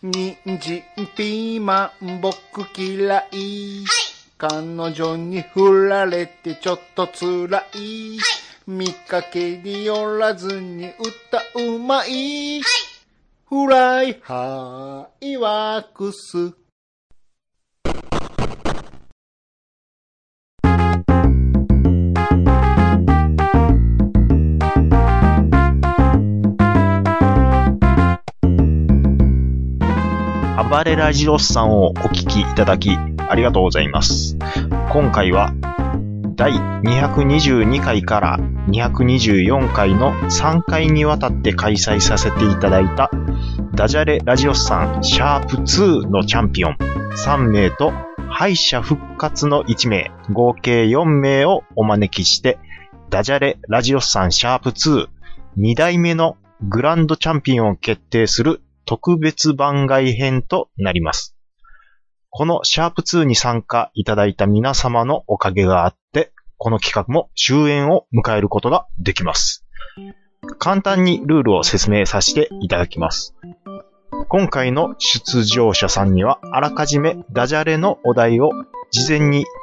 人参、ピーマン、僕嫌い。彼女に振られてちょっと辛い。見かけによらずに歌うまい。フライハイワークス。 暴れラジオスさんをお聞きいただきありがとうございます。今回は第222回から224回の3回にわたって開催させていただいたダジャレラジオスさんシャープ2のチャンピオン3名と敗者復活の1名合計4名をお招きしてダジャレラジオスさんシャープ22代目のグランドチャンピオンを決定する特別番外編となります。このシャープ2に参加いただいた皆様のおかげがあって、この企画も終焉を迎えることができます。簡単にルールを説明させていただきます。今回の出場者さんには、あらかじめダジャレのお題を事前に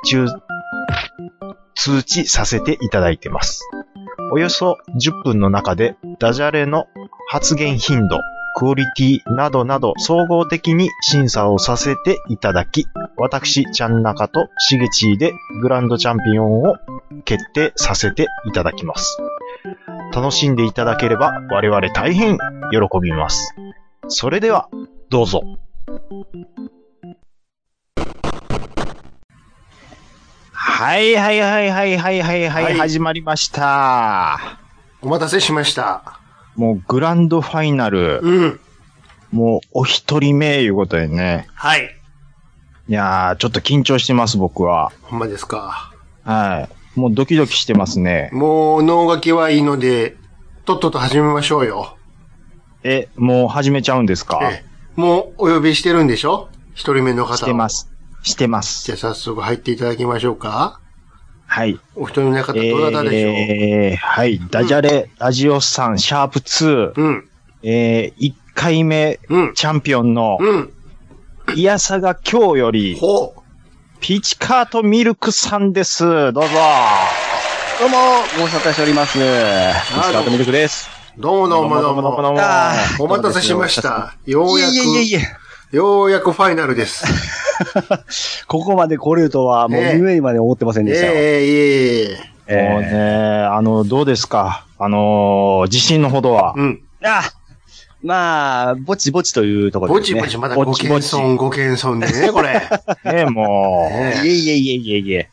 通知させていただいています。およそ10分の中でダジャレの発言頻度、クオリティなどなど総合的に審査をさせていただき、私、ちゃんなかとしげちーでグランドチャンピオンを決定させていただきます。楽しんでいただければ我々大変喜びます。それでは、どうぞ。はいはいはいはいはいはいはい、始まりました。 お待たせしました。 もうグランドファイナル。もうお一人目いうことでね。 はい。 いやー、ちょっと緊張してます、僕は。 ほんまですか。 はい。もうドキドキしてますね。 もう脳書きはいいので、とっとと始めましょうよ。 もう始めちゃうんですか？ もうお呼びしてるんでしょ？一人目の方。 してます。してます。 じゃあ早速入っていただきましょうか。 はい。 お一人目の方、どなたでしょう？ はい。ダジャレ、ラジオさん、シャープ2。1回目、チャンピオンの、いやさが今日より、ピチカートミルクさんです。どうぞ。 どうも、ご紹介しております。ピチカートミルクです。 どうも。お待たせしました。ようやくファイナルです。 ここまで来れるとは、もう夢にまで思ってませんでしたよ。 もうね、どうですか？自信のほどは。 まあ、ぼちぼちというところですね。 ぼちぼち、まだご謙遜でね、これ。 もう。 いえ。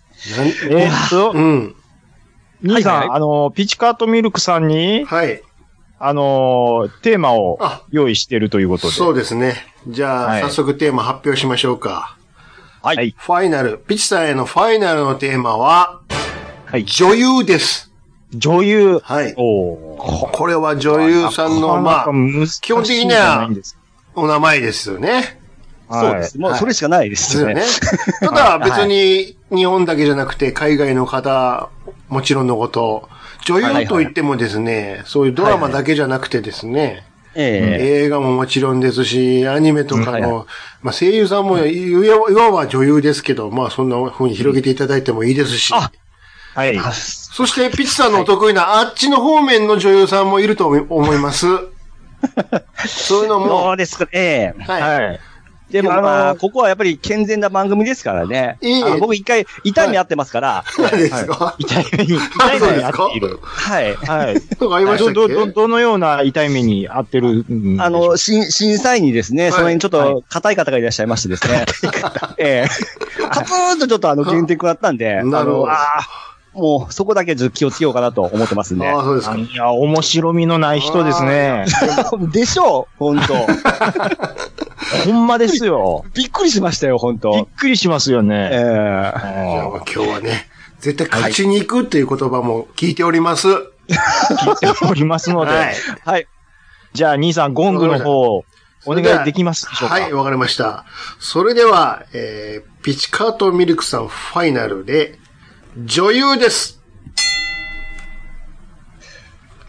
兄さん、ピチカートミルクさんに、 はい。 テーマを用意しているということで。 そうですね。じゃあ、早速テーマ発表しましょうか。 はい。 ファイナル、ピチさんへのファイナルのテーマは、女優です。 女優。 はい。これは女優さんの、基本的には、お名前ですよね。 そうです。もうそれしかないですよね。 ただ別に日本だけじゃなくて海外の方、もちろんのこと、女優といってもですね、そういうドラマだけじゃなくてですね、映画ももちろんですし、アニメとかの、声優さんもいわば女優ですけど、そんな風に広げていただいてもいいですし。 はい。 そして、ピチさんのお得意なあっちの方面の女優さんもいると思います。そういうのも。 そうですか、はい。でも、ここはやっぱり健全な番組ですからね。僕一回、痛い目合ってますから。 何ですか？ 痛い目に遭っている。 はい。 どのような痛い目に遭ってる審査員にですね、その辺ちょっと硬い方がいらっしゃいましてですね。カプーンとちょっと減点食らったんで、もう、そこだけちょっと気をつけようかなと思ってますね。 そうですか。 いや、面白みのない人ですね。 でしょう？ほんと。 ほんまですよ。 びっくりしましたよ、ほんと。 びっくりしますよね。 じゃあ今日はね、絶対勝ちに行くっていう言葉も聞いております。 聞いておりますので。 はい。 じゃあ、兄さん、ゴングの方、お願いできますでしょうか？ はい、わかりました。それでは、ピチカートミルクさんファイナルで、女優です。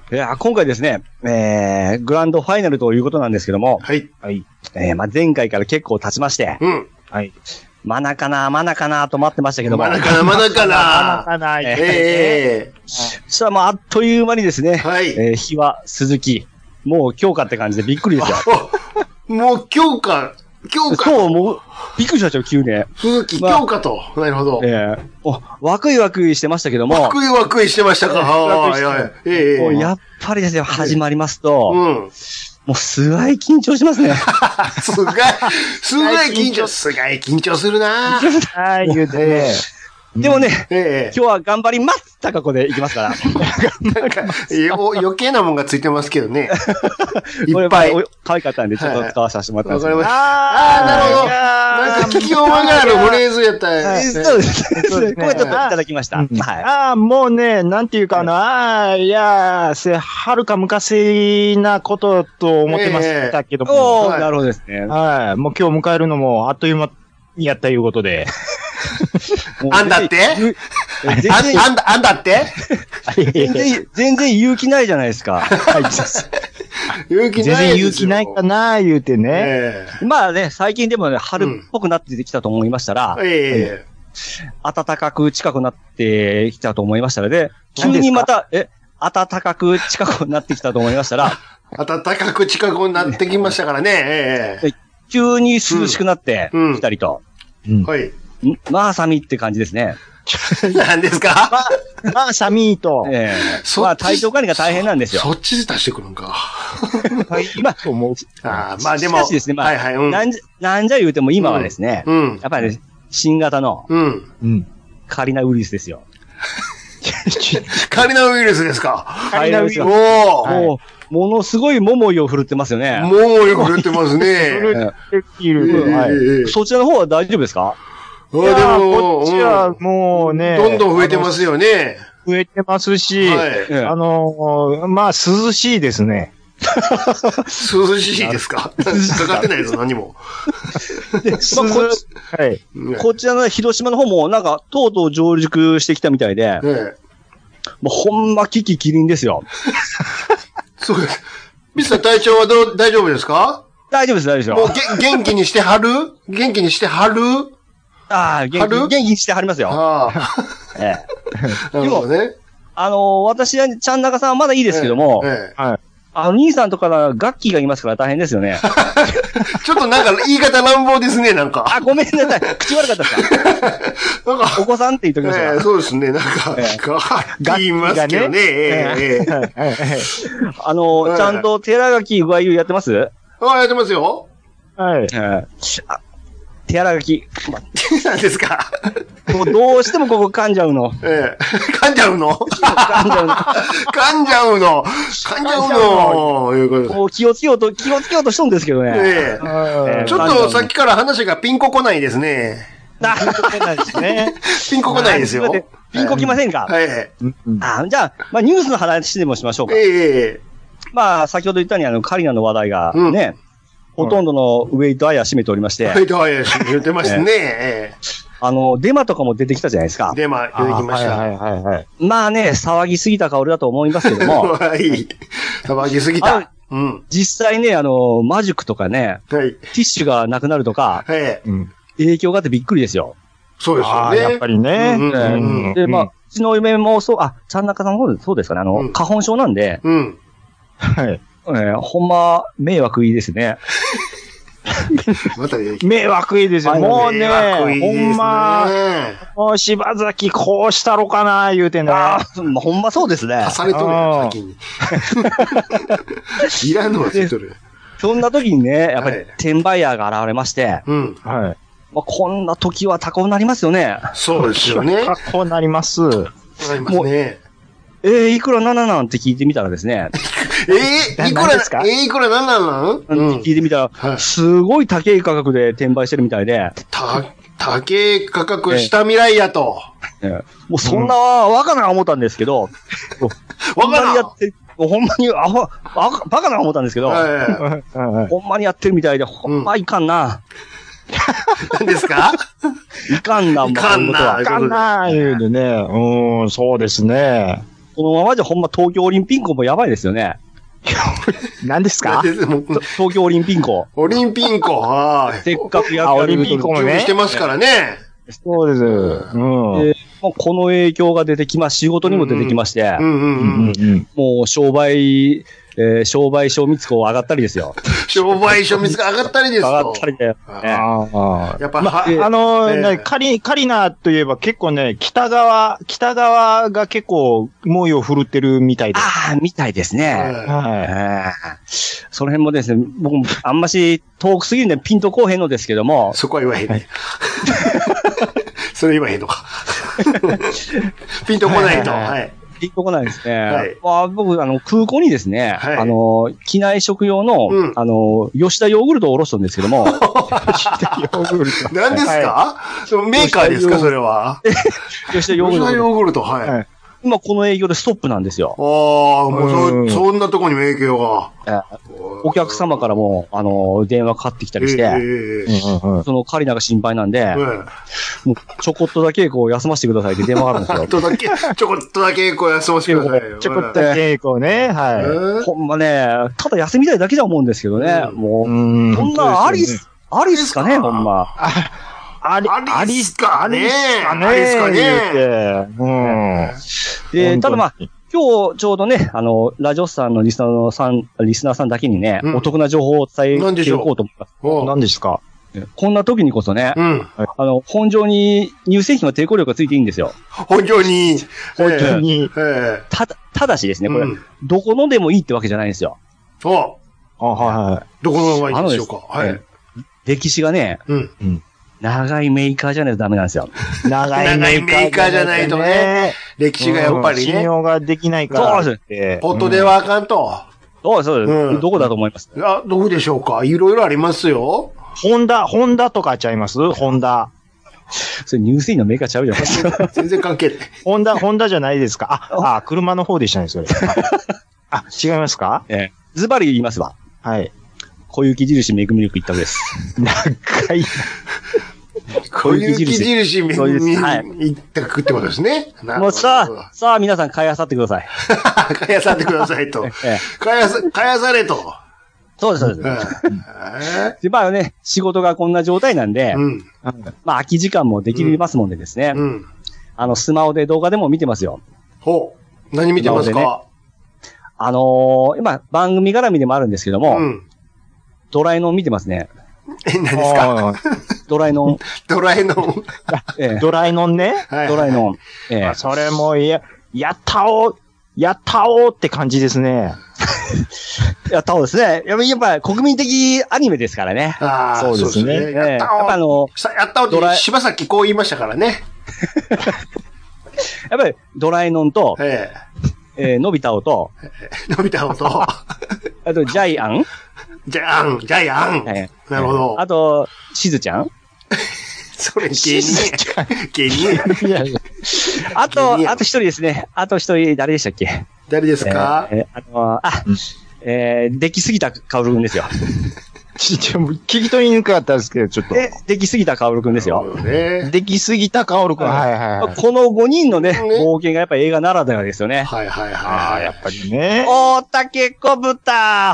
いや、今回ですね、グランドファイナルということなんですけども、 はい。 はい。まあ、前回から結構経ちまして、 うん。 はい。まだかなと待ってましたけども。 まだかな。そしたらもうあっという間にですね、 はい。 日は鈴木、もう強化って感じでびっくりですよ。 もう強化。 そう、もう、びっくりしましたよ、急に。 鈴木強化と。なるほど。 ワクイワクイしてましたけども。 ワクイワクイしてましたか。はい。 もうやっぱりですね、始まりますと、 うん。 もうすごい緊張しますね。 すごい緊張するなはい、言うてね。でもね、今日は頑張ります高子でいきますから。 余計なもんがついてますけどね。いっぱい。 可愛かったんで、ちょっと使わさせてもらったんです。 わかりました。なるほど。なんか聞き覚えがあるフレーズやったら。 そうですね。これちょっといただきました。 はい。もうね、なんていうかな、はるか昔なことと思ってましたけども。 なるほどですね。 はい。もう今日迎えるのもあっという間にやったいうことで。 あんだってあんだって全然勇気ないじゃないですか。 勇気ないですよ。 全然勇気ないかな言うてね。 まあね、最近でもね、春っぽくなってきたと思いましたら、暖かく近くなってきたと思いましたらね、急にまた、暖かく近くなってきたと思いましたら、 暖かく近くなってきましたからね。 急に涼しくなってきたりと。 はい。 まあ、寒いって感じですね。 何ですかまあ、寒いと。 まあ、体調管理が大変なんですよ。 そっちで出してくるんか。 今、 まあでも。 しかしですね、まあ、なんじゃ言うても今はですね、やっぱりね、新型の、カリナウイルスですよ。 カリナウイルスですか。 カリナウイルス。ものすごい桃井を振るってますよね。 桃井を振るってますね。 そちらの方は大丈夫ですか？ でも、こっちはもうね。 どんどん増えてますよね。 増えてますし、まあ、涼しいですね。 涼しいですか？かかってないぞ、何も。 こちらの広島の方も、なんか、とうとう上陸してきたみたいで、もうほんまキキキリンですよ。 そうです。ミスター隊長は大丈夫ですか？ 大丈夫です、大丈夫ですよ。もう元気にしてはる？元気にしてはる？ 元気にしてはりますよ。 でもね。 私は、ちゃんなかさんはまだいいですけども、兄さんとかガッキーがいますから大変ですよね。 ちょっとなんか言い方乱暴ですね、なんか。 ごめんなさい。口悪かったですか？なんかお子さんって言っときました。 そうですね、なんか、言いますけどね。 ちゃんと寺垣具合やってます？ やってますよ。 はい。 手洗い書き。 何ですか？ もうどうしてもここ噛んじゃうの。 噛んじゃうの噛んじゃうのいうことです。 もう気をつけようとしとんですけどね。 ちょっとさっきから話がピンコ来ないですね。 ピンコ来ないですね。 ピンコ来ないですよ。 ピンコ来ませんか？ はい。 じゃあ、まあニュースの話でもしましょうか。まあ先ほど言ったようにカリナの話題がね、ほとんどのウェイトアイアー占めておりまして。 ウェイトアイアー占めてますね。 デマとかも出てきたじゃないですか。 デマ出てきました。 まあね、騒ぎすぎた香りだと思いますけども。 はい。騒ぎすぎた。 実際ね、マジックとかね、ティッシュがなくなるとか、影響があってびっくりですよ。 そうですよね。 やっぱりね。 で、まあ、うちの嫁もちゃんなかさんもそうですかね、花粉症なんで、 はい。 ほんま、迷惑いいですね。 迷惑いいですよ。もうね、ほんま、もう柴崎こうしたろかな、言うてね。 ほんまそうですね。 足されとるよ、先に。いらんのはついとる。 そんな時にね、やっぱり転売ヤーが現れまして、 はい。 こんな時は高くなりますよね。 そうですよね。 高くなります。なりますね。 いくら7なんって聞いてみたらですね。 いくらですか？いくら7なん聞いてみたら、すごい高い価格で転売してるみたいで。 高い価格した未来やと。 もうそんな若な思ったんですけど、 若なほんまにバカな思ったんですけど、ほんまにやってるみたいで、ほんまいかんな。 何ですか？ いかんな、 いかんな、 言うでね。そうですね。 このままじゃほんま東京オリンピックもやばいですよね。 何ですか？ 東京オリンピック。 オリンピック、はい。 せっかくやオリンピックもね。 してますからね。 そうです。うん。 この影響が出てき仕事にも出てきまして、もう商売賞味つこ上がったりですよ。 商売賞味つこ上がったりですよ。 上がったりだよ。 やっぱ、 カリナといえば結構ね、北側が結構猛威を振るってるみたいです。 ああ、みたいですね。 はい。 その辺もですね、僕もあんまし遠くすぎるんでピンとこうへんのですけども。 そこは言わへんね。それ言わへんのか。ピンとこないと。はい。 ピンとこないですね。はい。僕、空港にですね、機内食用の、吉田ヨーグルトをおろしたんですけども。 吉田ヨーグルト。 何ですか？メーカーですか、それは。 吉田ヨーグルト。 吉田ヨーグルト、はい。 今この営業でストップなんですよ。 ああ、もうそんなとこにも影響が。 お客様からも、電話かかってきたりして、そのカリナが心配なんで、もうちょこっとだけ休ませてくださいって電話があるんですよ。 ちょこっとだけ休ませてください。 ちょこっとだけね、はい。 ほんまね、ただ休みたいだけじゃ思うんですけどね、もう、そんなありっすかね、ほんま。 ありっすかね。 で、ただまあ、今日ちょうどね、ラジオスさんのリスナーさんだけにね、お得な情報を伝えていこうと思います。 何ですか？ こんな時にこそね、本上に乳製品は抵抗力がついていいんですよ。 本上に。 ただしですね、これ、どこのでもいいってわけじゃないんですよ。 はい。どこのがいいんでしょうか？はい。 歴史がね、長いメーカーじゃないとダメなんですよ。 長いメーカーじゃないとね。歴史がやっぱりね。 信用ができないから。 そうです。 ポットではあかんと。 そうです。どこだと思います？ どこでしょうか？いろいろありますよ。 ホンダとかちゃいます？ホンダ。 それ乳製品のメーカーちゃうじゃないですか。 全然関係ない。 ホンダじゃないですか？車の方でしたね、それ。違いますか？ ズバリ言いますわ。 はい。 小雪印めぐみルク一択です。 長い。 小雪印めぐみ一択ってことですね。 もうさあ皆さん買い漁ってください。 買い漁ってくださいと。買い漁れと。 そうです。で、まあね、仕事がこんな状態なんで、まあ空き時間もできますもんでですね。スマホで動画でも見てますよ。 ほう。何見てますか？ 今番組絡みでもあるんですけども、ドラえのん見てますね。 何ですか？ ドラえのん。 ドラえのんね。 ドラえのん。 それも、やったおーって感じですね。 やったおーですね。やっぱ国民的アニメですからね。 そうですね。 やったおーって柴咲こう言いましたからね。 やっぱりドラえのんと、のび太おと、あとジャイアン。 ジャイアン。なるほど。 あと、しずちゃん。 それ、芸人。 あと一人ですね。あと一人、誰でしたっけ？ 誰ですか？ できすぎたかおるくんですよ。 聞き取りにくかったですけど、ちょっと。 できすぎたかおるくんですよ。 できすぎたかおるくん。はい。 この5人のね、冒険がやっぱり映画ならではですよね。 はい。 やっぱりね。 大竹小豚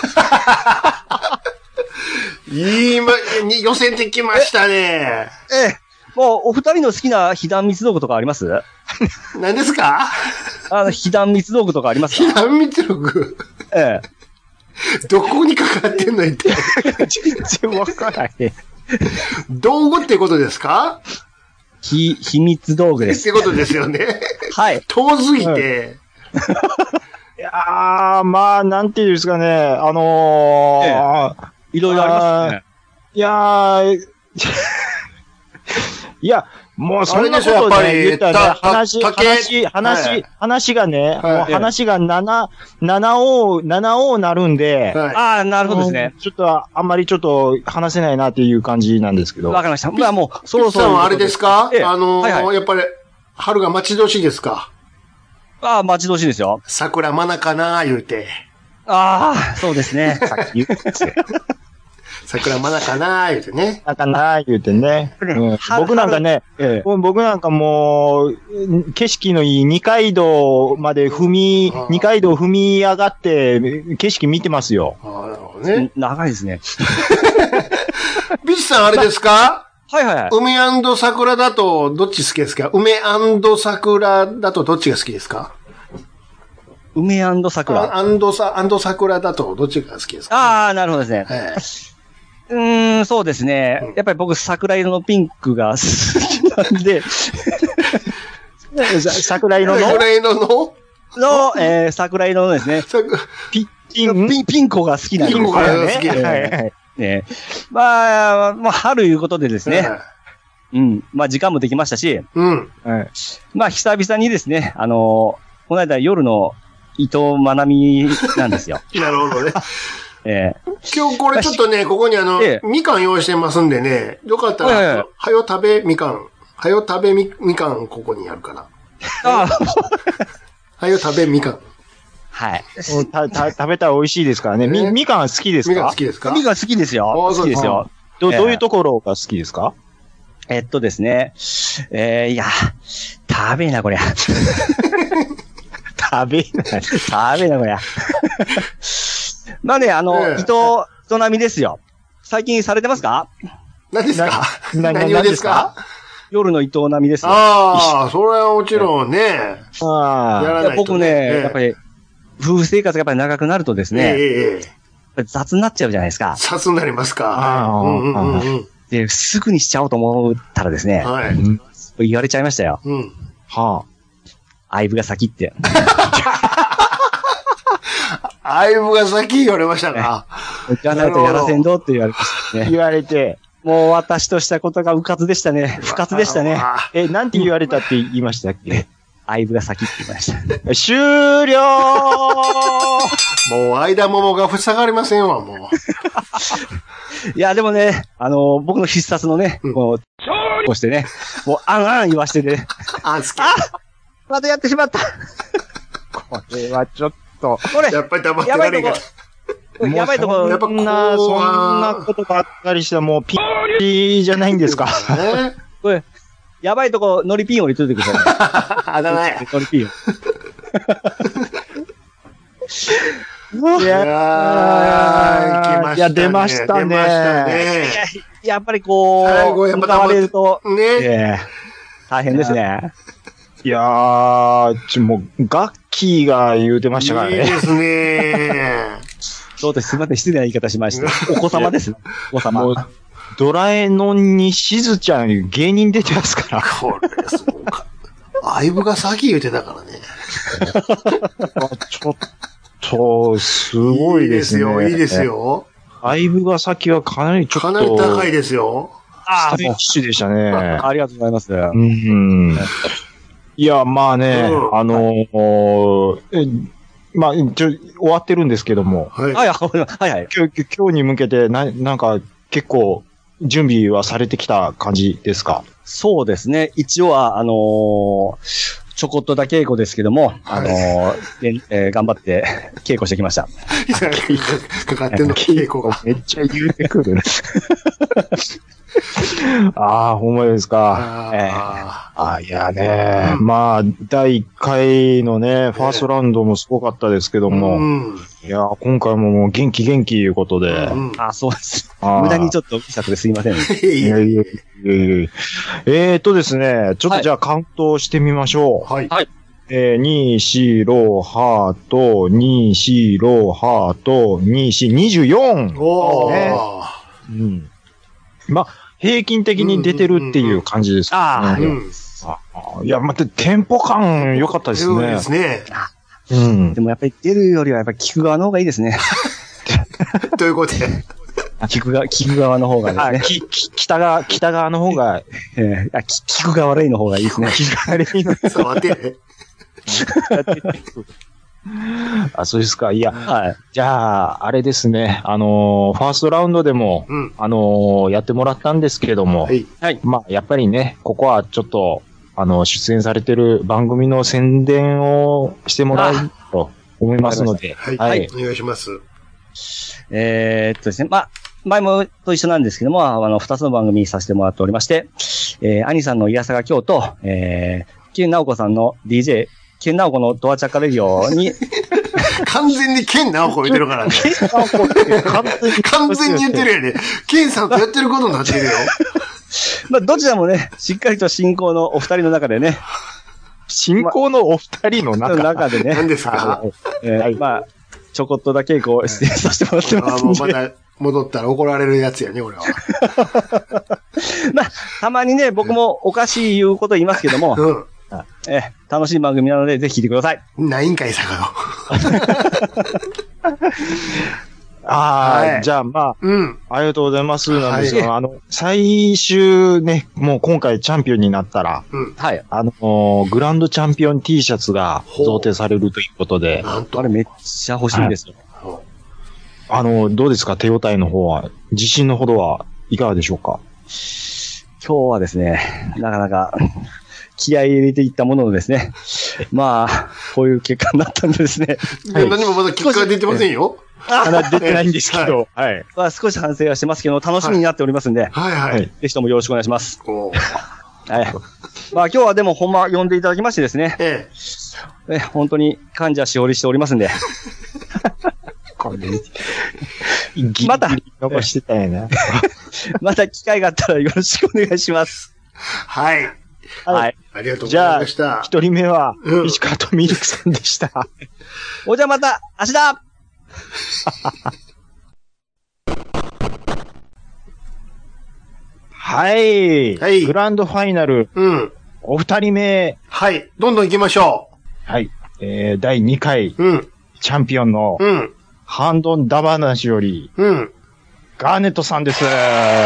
寄せてきましたね。 もう、お二人の好きな被弾密道具とかあります？ 何ですか？ 被弾密道具とかありますか？ 被弾密道具？どこにかかってんのって。 全然わからへん。 道具ってことですか？ 秘密道具です。 ってことですよね。 はい。 遠すぎて。 いやー、まあ、なんていうんですかね、 いろいろありますね。 いや、もうそんなことね、言ったらね、話がね、話が7王なるんで、 なるほどですね。 ちょっと、あんまりちょっと話せないなっていう感じなんですけど。 わかりました。まあもう、そろそろ。 さんはあれですか？やっぱり、春が待ち遠しいですか？ 待ち遠しいですよ。 桜まなかなー言うて。 そうですね。さっき言ったやつ。 桜まだかなー言うてね。 なんかなー言うてね。僕なんかね、僕なんかもう、景色のいい二階堂踏み上がって、景色見てますよ。 なるほどね。 長いですね。 ビッチさんあれですか？ はいはいはい。 梅&桜だとどっち好きですか？梅&桜だとどっちが好きですか？ 梅&桜。 桜だとどっちが好きですか？ ああ、なるほどですね。そうですね。やっぱり僕、桜色のピンクが好きなんで。 桜色の桜色のですね。ピンコが好きなんです。 ピンコが好きね。まあ、春いうことでですね。まあ、時間もできましたし。まあ、久々にですね、この間夜の伊藤まなみなんですよ。 なるほどね。今日これちょっとね、ここにみかん用意してますんでね、よかったら、はよ食べみかん、ここにあるから。はよ食べみかん。 はい。 食べたら美味しいですからね。みかん好きですか？ みかん好きですか？ みかん好きですよ。好きですよ。 どういうところが好きですか？ ですね。いや、食べな、こりゃ。食べな、こりゃ。まあね、伊藤並ですよ。最近されてますか？ 何ですか？何をですか？ 夜の伊藤並ですよ。 ああ、それはもちろんね。やらないと。 僕ね、やっぱり、夫婦生活がやっぱり長くなるとですね、雑になっちゃうじゃないですか。 雑になりますか。 で、すぐにしちゃおうと思ったらですね、言われちゃいましたよ。相武が先って。 相武が先言われましたか。 じゃないとやらせんどって言われましたね。 言われて、 もう私としたことが不活でしたね。 なんて言われたって言いましたっけ？ 相武が先って言いました。 終了もう間桃が塞がりませんわ、もう。いや、でもね、僕の必殺のね、こうしてね、もう、あん言わしてね。 好き。 またやってしまった。 これはちょっと。 やっぱり黙ってられんか。 やばいとこ、 やっぱそんなことばっかりしたらもうピーじゃないんですか。 これ、やばいとこ、ノリピンを入れといてください。 あだね。 ノリピンを。 いや出ましたね。 やっぱりこう、向かわれると、大変ですね。 いやー、もう、ガッキーが言うてましたからね。 いいですね。 そうです。すみません。失礼な言い方しました。お子様です。お子様。 ドラえのんにしずちゃん芸人出てますから。 これ、そうか。相武が先言うてたからね。 ちょっと、すごいですね。 いいですよ。 相武が先はかなりちょっと。 かなり高いですよ。 ステッチでしたね。 ありがとうございます。 いや、まあね、まあ、終わってるんですけども。 はい。 今日に向けて、なんか、結構、準備はされてきた感じですか？ そうですね。一応は、ちょこっとだけ稽古ですけども、頑張って稽古してきました。 かかってんの稽古が。 めっちゃ言うてくる。ほんまですか。いやね、まあ、第1回のね、ファーストラウンドもすごかったですけども、いや、今回ももう元気いうことで。 そうです。無駄にちょっとうるさくですいません。 ですね、ちょっとじゃあカウントしてみましょう。 はい。 2、4、6、ハート、2、4、6、ハート、2、4、24! おー。 まあ、平均的に出てるっていう感じですかね。いや、待って、テンポ感良かったですね。 そうですね。 でもやっぱり出るよりはやっぱり聞く側の方がいいですね。 ということで。 聞く側の方がですね。 北側の方が、 聞くが悪いの方がいいですね。 聞くが悪いの。 そう、待って。 そうですか。いや、じゃあ、あれですね。ファーストラウンドでも、やってもらったんですけれども、まあ、やっぱりね、ここはちょっと、出演されてる番組の宣伝をしてもらうと思いますので、 はい。お願いします。 ですね。まあ、 前もと一緒なんですけども、二つの番組にさせてもらっておりまして、兄さんのイヤサガ京と、ケンナオコさんの DJ、ケンナオコのドアチャカレディオに、 完全にケンナオコ言ってるからね。完全に言ってるよね。ケンさんとやってることになってるよ。 まあ、どちらもね、しっかりと親交のお二人の中でね。 親交のお二人の中でね。 何ですか？ まあ、ちょこっとだけ出演させてもらってますんで。 もうまた戻ったら怒られるやつやね、俺は。 まあ、たまにね、僕もおかしい言うこと言いますけども、楽しい番組なので、ぜひ聞いてください。 ないんかい、坂野。じゃあまあ、ありがとうございます。なんですが、最終ね、もう今回チャンピオンになったら、 はい。 グランドチャンピオン T シャツが贈呈されるということで。 あれめっちゃ欲しいんですよ。 どうですか、手応えの方は、自信のほどはいかがでしょうか？ 今日はですね、なかなか、気合い入れていったもののですね、まあ、こういう結果になったんでですね。 何もまだ結果が出てませんよ。 出てないんですけど、はい。 まあ、少し反省はしてますけど、楽しみになっておりますんで、 はい。 ぜひともよろしくお願いします。はい。まあ、今日はでもほんま呼んでいただきましてですね、本当に感謝しおりしておりますんで、 また、残してたよな。 また機会があったらよろしくお願いします。 はい。 はい。 ありがとうございました。 じゃあ、一人目は、石川とミルクさんでした。 じゃあまた、明日はい。グランドファイナル。お二人目。 はい。どんどん行きましょう。はい。第2回。チャンピオンの。ハンドンダバナシより。ガーネットさんです。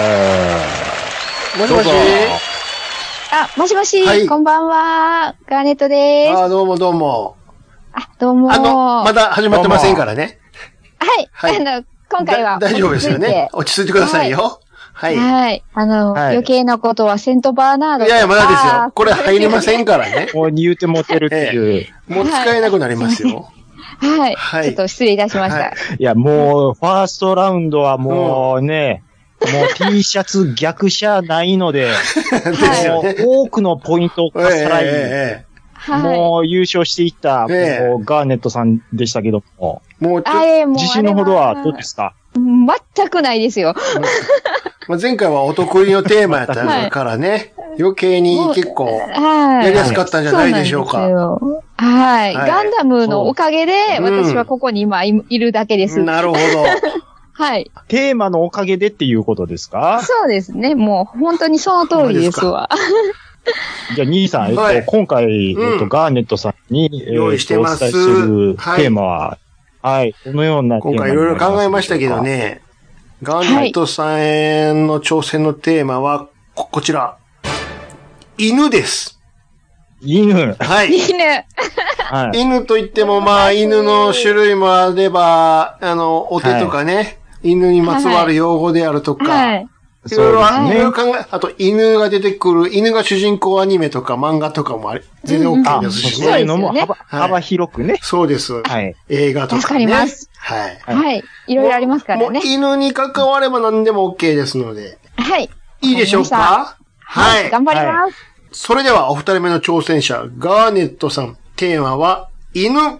もしもし。 もしもし、こんばんは。ガーネットです。 どうもどうも。 どうも。 まだ始まってませんからね。 はい。今回は。 大丈夫ですよね。落ち着いてくださいよ。はい。 はい。余計なことはセントバーナード。 いやいや、まだですよ。これ入りませんからね。 もう言うて持てるっていう。 もう使えなくなりますよ。 はい。ちょっと失礼いたしました。 いや、もう、ファーストラウンドはもうね、もう T シャツ逆車ないので、多くのポイントをかさらい、もう優勝していった、ガーネットさんでしたけども、もう自信のほどはどうですか？ 全くないですよ。 前回はお得意のテーマやったからね、余計に結構やりやすかったんじゃないでしょうか。 はい。ガンダムのおかげで、私はここに今いるだけです。 なるほど。 はい。 テーマのおかげでっていうことですか？ そうですね。もう本当にその通りですわ。 じゃあ、兄さん、今回、ガーネットさんに、 用意してます。 お伝えしてるテーマは、はい。このようなテーマ。 今回いろいろ考えましたけどね、ガーネットさんへの挑戦のテーマは、こちら。犬です。 犬。 はい。 犬。 犬といっても、まあ、犬の種類もあれば、お手とかね、犬にまつわる用語であるとか、いろいろ考え、あと犬が出てくる、犬が主人公アニメとか漫画とかも全然 OK ですしね。 そういうのも幅広くね。 そうです。はい。映画とかね。 わかります。 はい。 はい。いろいろありますからね。 もう犬に関われば何でも OK ですので。 はい。 いいでしょうか？はい。 頑張ります。 それではお二人目の挑戦者、ガーネットさん。テーマは、犬。 はい。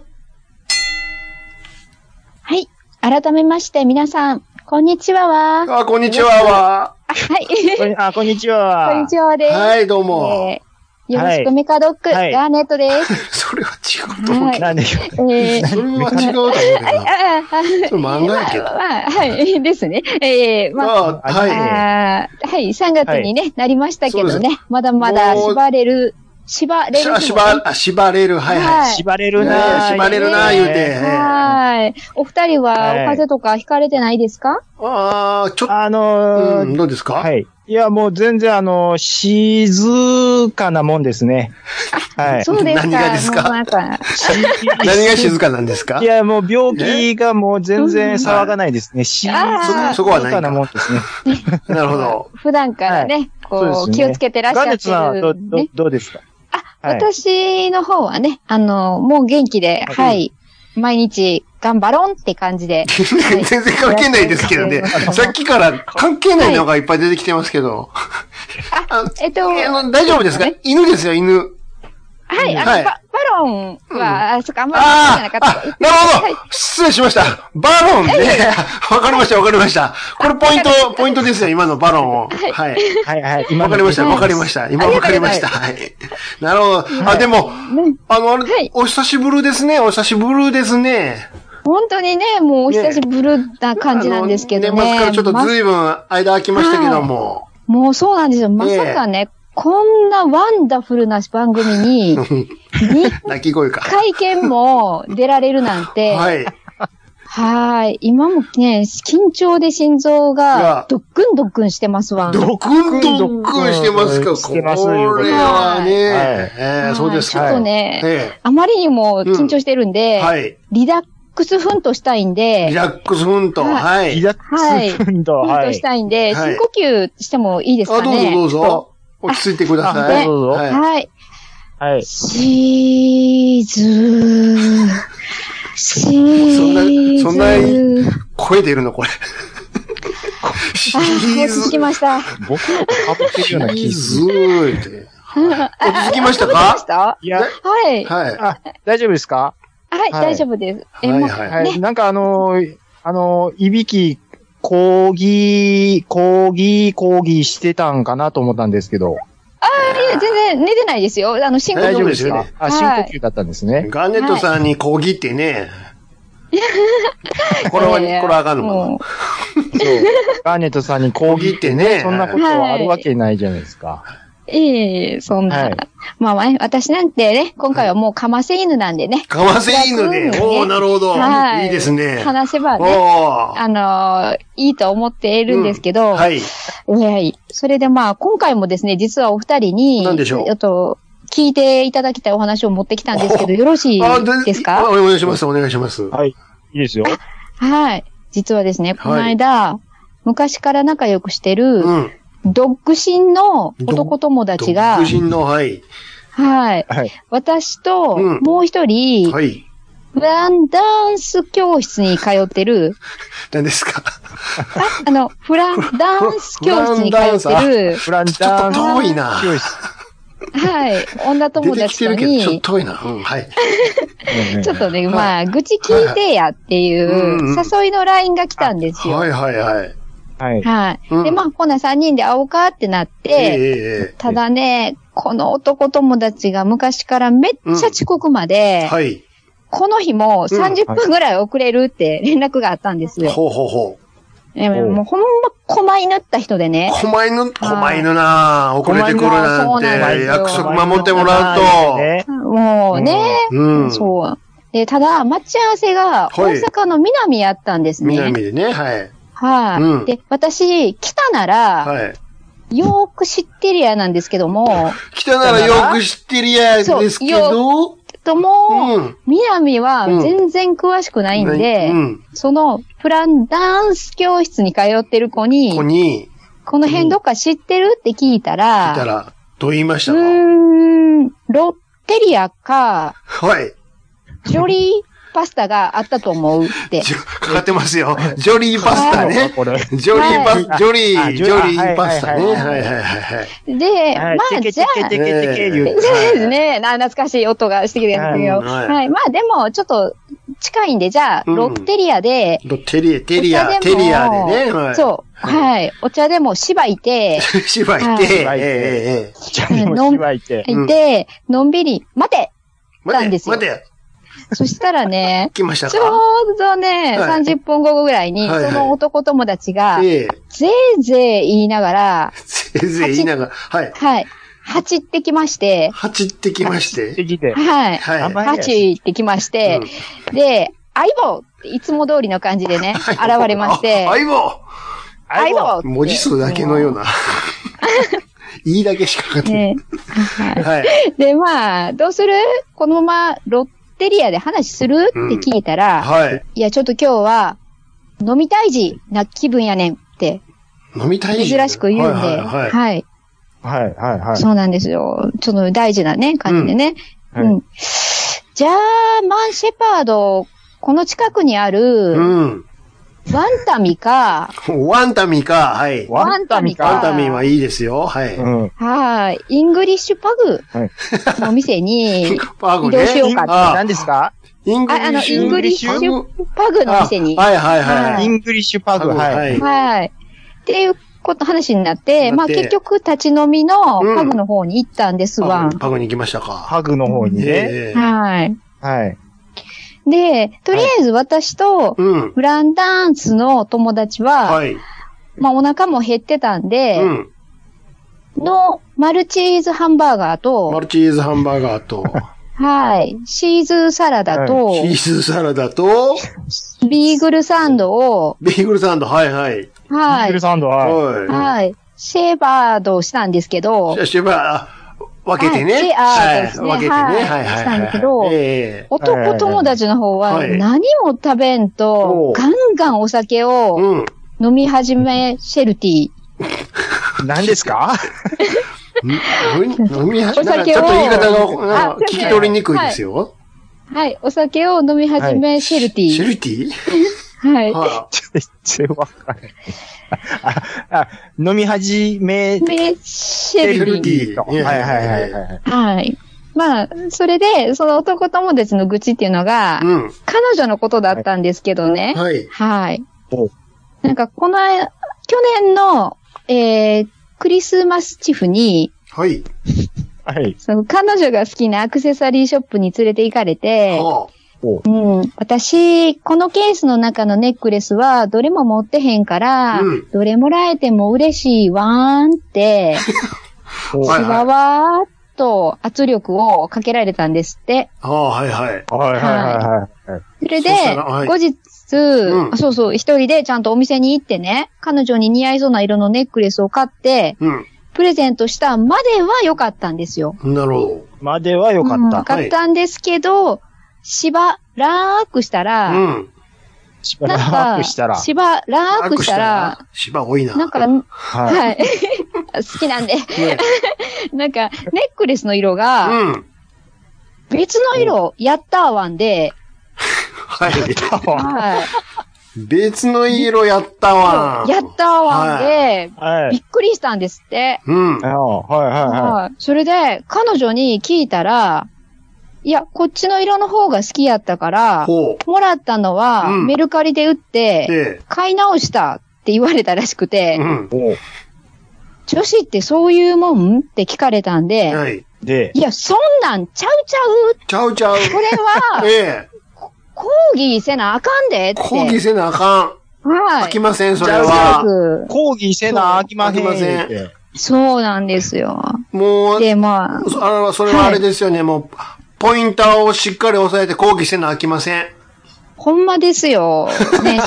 改めまして皆さん、こんにちは。 こんにちは。 はい。 こんにちは。 こんにちはです。 はい、どうも。 よろしくメカドッグ、ガーネットです。 それは違うと思うけど。 なんでしょう。 それは違うと思うけど。それ漫画やけど。 はい、ですね。 はい。 3月にね、なりましたけどね。まだまだ縛れる、 縛れる、はいはい。 縛れるな言うて。 はい。お二人は、お風邪とかひかれてないですか？ ちょっと、どうですか？ はい。いや、もう全然静かなもんですね。 はい。そうですか。 何がですか？何が静かなんですか？ いや、もう病気がもう全然騒がないですね。静かなもんですね。 なるほど。 普段からね、こう、気をつけてらっしゃってる。 ガネットさんはどうですか？ 私の方はね、もう元気で、はい。 毎日頑張ろんって感じで。 全然関係ないですけどね。さっきから関係ないのがいっぱい出てきてますけど。大丈夫ですか？犬ですよ、犬。 はい、バロンは、そっか、あんまりじゃなかった。 なるほど、失礼しました。バロンね。わかりました。これポイントですよ、今のバロンを。はい。はい。わかりました。今わかりました。はい。なるほど。でも、お久しぶりですね。 本当にね、もうお久しぶりな感じなんですけどね。 年末からちょっと随分間空きましたけども。 もうそうなんですよ。まさかね、こんなワンダフルな番組に、 泣き声か。 会見も出られるなんて、はい。今もね、緊張で心臓がドックンしてますわ。 ドックンしてますか？ してます。 これはね、そうですか。 ちょっとね、あまりにも緊張してるんで、リラックスフントしたいんで。 リラックスフント、はい。 リラックスフント、 はい。フントしたいんで、深呼吸してもいいですかね？ どうぞ。落ち着いてください。 どうぞ。 はい。 そんな声出るのこれ。 落ち着きました。 僕もかぶってるような気する。落ち着きましたか？ いや。 はい。 大丈夫ですか？ はい、大丈夫です。 なんかいびき、講義してたんかなと思ったんですけど。 いや、全然寝てないですよ。深呼吸。 大丈夫ですよね。 深呼吸だったんですね。 ガーネットさんに講義ってね。これあかんのかな。そう。 ガーネットさんに講義ってね、そんなことはあるわけないじゃないですか。 そんな。まあ、私なんてね、今回はもうかませ犬なんでね。 かませ犬で。なるほど。いいですね。 話せばね、いいと思っているんですけど、それでまあ、今回もですね、実はお二人に、聞いていただきたいお話を持ってきたんですけど、よろしいですか？ お願いします。 はい。いいですよ。 はい。実はですね、この間、昔から仲良くしてる、ドッグシンの男友達が、 ドッグシンの、はい。 私と、もう一人、フランダンス教室に通ってる。 何ですか？ フランダンス教室に通ってる。 フランダンス遠いな。 はい。女友達とに。 ちょっと遠いな。はい。 ちょっとね、まあ、愚痴聞いてやっていう誘いの LINE が来たんですよ。 はい。 で、まあ、ほな3人で会おうかってなって、ただね、この男友達が昔からめっちゃ遅刻まで、この日も30分ぐらい遅れるって連絡があったんですよ。 もうほんま、狛犬った人でね。 狛犬な遅れてくるなんて、約束守ってもらうと。 もうね、そう。で、ただ、待ち合わせが大阪の南やったんですね。 南でね、 で、私、北なら、ヨークシッテリアなんですけども。 北ならヨークシッテリアですけど、 南は全然詳しくないんで、そのフランダンス教室に通ってる子に、この辺どっか知ってるって聞いたら、 どう言いましたか？ ロッテリアか、ジョリーパスタがあったと思うって。 かかってますよ。ジョリーパスタね。ジョリーパスタね。 で、まあ、じゃあ、そうですね。懐かしい音がしてきてるんですけど。まあでも、ちょっと近いんで、じゃあ、ロッテリアで、 テリアでね。 そう。お茶でも芝居て、のんびり、待てたんですよ。そしたらね、ちょうどね、30分後ぐらいに、その男友達が、ぜいぜい言いながら、走ってきまして、で、相棒っていつも通りの感じでね、現れまして、相棒文字数だけのような。いいだけしか書かない。 で、まあ、どうする？このまま、ロッテリアで話するって聞いたら、いや、ちょっと今日は、飲みたいじな気分やねんって、珍しく言うんで、そうなんですよ。ちょっと大事なね、感じでね。じゃあ、マンシェパードこの近くにある、ワンタミか。 ワンタミか、はい。 ワンタミか。 ワンタミはいいですよ、はい。 はい。イングリッシュパグの店に移動しようかって。 何ですか？ イングリッシュパグの店に。 はいはいはい。 イングリッシュパグ、はい。 はい。っていう話になって、まあ結局立ち飲みのパグの方に行ったんですわ。 パグに行きましたか。 パグの方にね。 はい。 はい。 で、とりあえず私と、フランダンスの友達は、まあお腹も減ってたんで、のマルチーズハンバーガーと、はい。シーズサラダと、 ビーグルサンドを、 はいはい。 ビーグルサンド、はい。 はい。シェーバードをしたんですけど、 シェーバー、分けてね。 分けてね。したんだけど、男友達の方は何も食べんと、ガンガンお酒を飲み始め、シェルティー。 何ですか？ 飲み始め、ちょっと言い方が聞き取りにくいですよ。 はい。お酒を飲み始め、シェルティー。 シェルティー？ はい。 全然わかんない。飲み始め、 シェルティー。はい。まあ、それで、その男友達の愚痴っていうのが、彼女のことだったんですけどね。はい。なんか、去年の、クリスマスチフに、その彼女が好きなアクセサリーショップに連れて行かれて、私、このケースの中のネックレスはどれも持ってへんから、どれもらえても嬉しいわーんって、しわわーっと圧力をかけられたんですって。それで、後日、そう、一人でちゃんとお店に行ってね、彼女に似合いそうな色のネックレスを買って、プレゼントしたまでは良かったんですよ。 なるほど。 までは良かった。 良かったんですけど、しばらーくしたら、 しばらーくしたら、 しば多いな。 なんか、はい。好きなんで。なんか、ネックレスの色が、別の色、やったーわんで、 はい。別の色やったわん。 やったーわんで、びっくりしたんですって。それで、彼女に聞いたら、いや、こっちの色の方が好きやったから、もらったのはメルカリで売って、買い直したって言われたらしくて、女子ってそういうもんって聞かれたんで、いや、そんなんちゃう。これは、抗議せなあかんでって。 抗議せなあかん。 はい。 飽きません、それは。 抗議せなあきません。 そうなんですよ。 もう、 で、まあ、それはあれですよね、もう、ポインターをしっかり押さえて抗議せなあきません。 ほんまですよ。ね、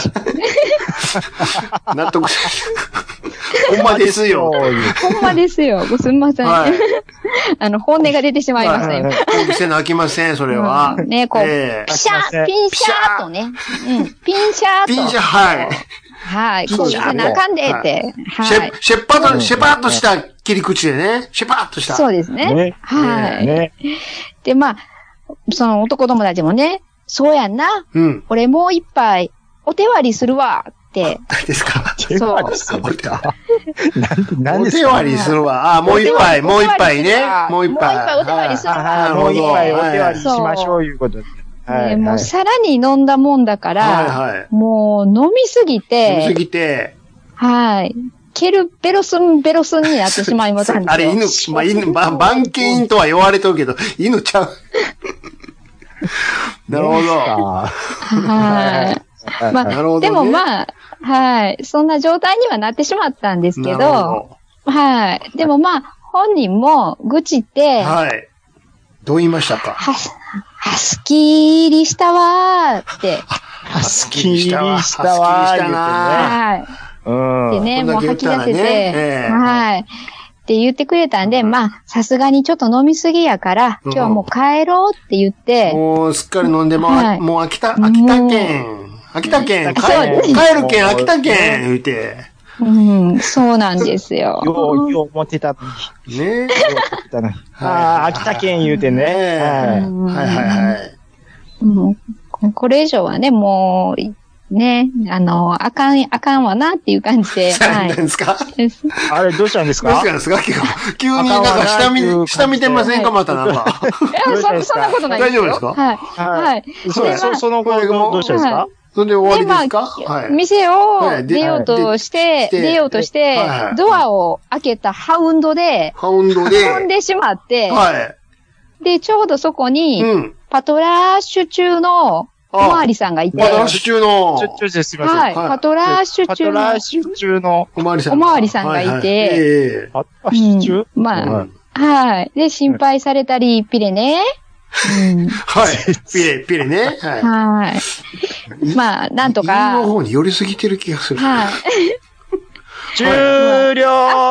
納得ほんまですよ。 ほんまですよ。すみません。はい、本音が出てしまいましたよ。 抗議せなあきません、それは。 ね、こう、ピシャーとね。ピンシャーと。 ピンシャー、はい。 はい。抗議せなあかんでって。 はい。シェパーっとした切り口でね。シェパーっとした。 そうですね。はい。で、まあ、その男友達もね、そうやんな。俺もう一杯、お手割りするわ。って。 何ですか？ 手割りするか。 何ですか？お手割りするわ。あ、もう一杯ね。もう一杯。 もう一杯お手割りするわ。 もう一杯お手割りしましょういうことで。 もうさらに飲んだもんだから、もう飲みすぎて、はい。ベロスンになってしまいましたんですよ。 あれ犬、番犬とは言われとるけど、犬ちゃう。なるほど。 はい。まあ、でもまあ、はい。そんな状態にはなってしまったんですけど、はい。でもまあ、本人も愚痴って、 はい。どう言いましたか？ はすきりしたわーって。 はすきりしたわーってね。 はい。でね、もう吐き出せて、はい。って言ってくれたんで、まあ、さすがにちょっと飲みすぎやから、今日はもう帰ろうって言って。 もうすっかり飲んでもう秋田県、帰る県、秋田県、言うて。 そうなんですよ。 よう思ってた。 ね秋田県言うてね。 はい。 これ以上はね、もう、ね、あかんわなっていう感じで。 はい。何ですかあれ、どうしたんですかどうしたんですか急になんか下見てませんかまたなんか。 いや、そんなことないですよ。 大丈夫ですかはい。はい。 その後、どうしたんですかそれで終わりですかはい。 店を出ようとして、ドアを開けたハウンドで、飛んでしまって、はい。で、ちょうどそこに、パトラッシュ中の、おまわりさんがいて。 パトラッシュ中の。 すみません。 はい。パトラッシュ中の。おまわりさんがいて。 パトラッシュ中まあ、はい。で、心配されたり、ピレね。 はい。ピレね。 はい。まあ、なんとか。 犬の方に寄りすぎてる気がする。 はい。 終了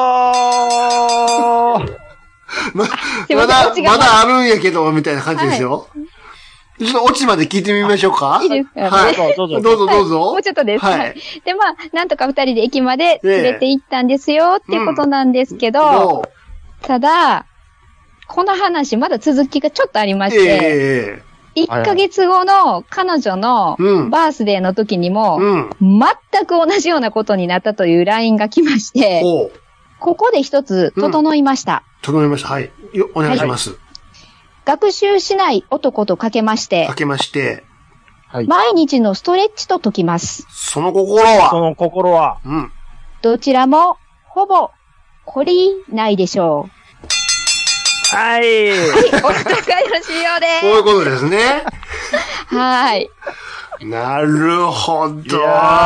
まだあるんやけど、みたいな感じですよ。ちょっとオチまで聞いてみましょうか。 いいですか？ はい。どうぞ。 もうちょっとです。はい。で、まあ、なんとか二人で駅まで連れて行ったんですよ、っていうことなんですけど、ただ、この話、まだ続きがちょっとありまして、1ヶ月後の彼女のバースデーの時にも、全く同じようなことになったという LINE が来まして、ここで一つ整いました。 整いました。はい。お願いします。 学習しない男とかけまして、毎日のストレッチと解きます。 その心は、 どちらも、ほぼ、懲りないでしょう。 はい。 はい、お疲れの終了です。 こういうことですね。 はい。 なるほど。これ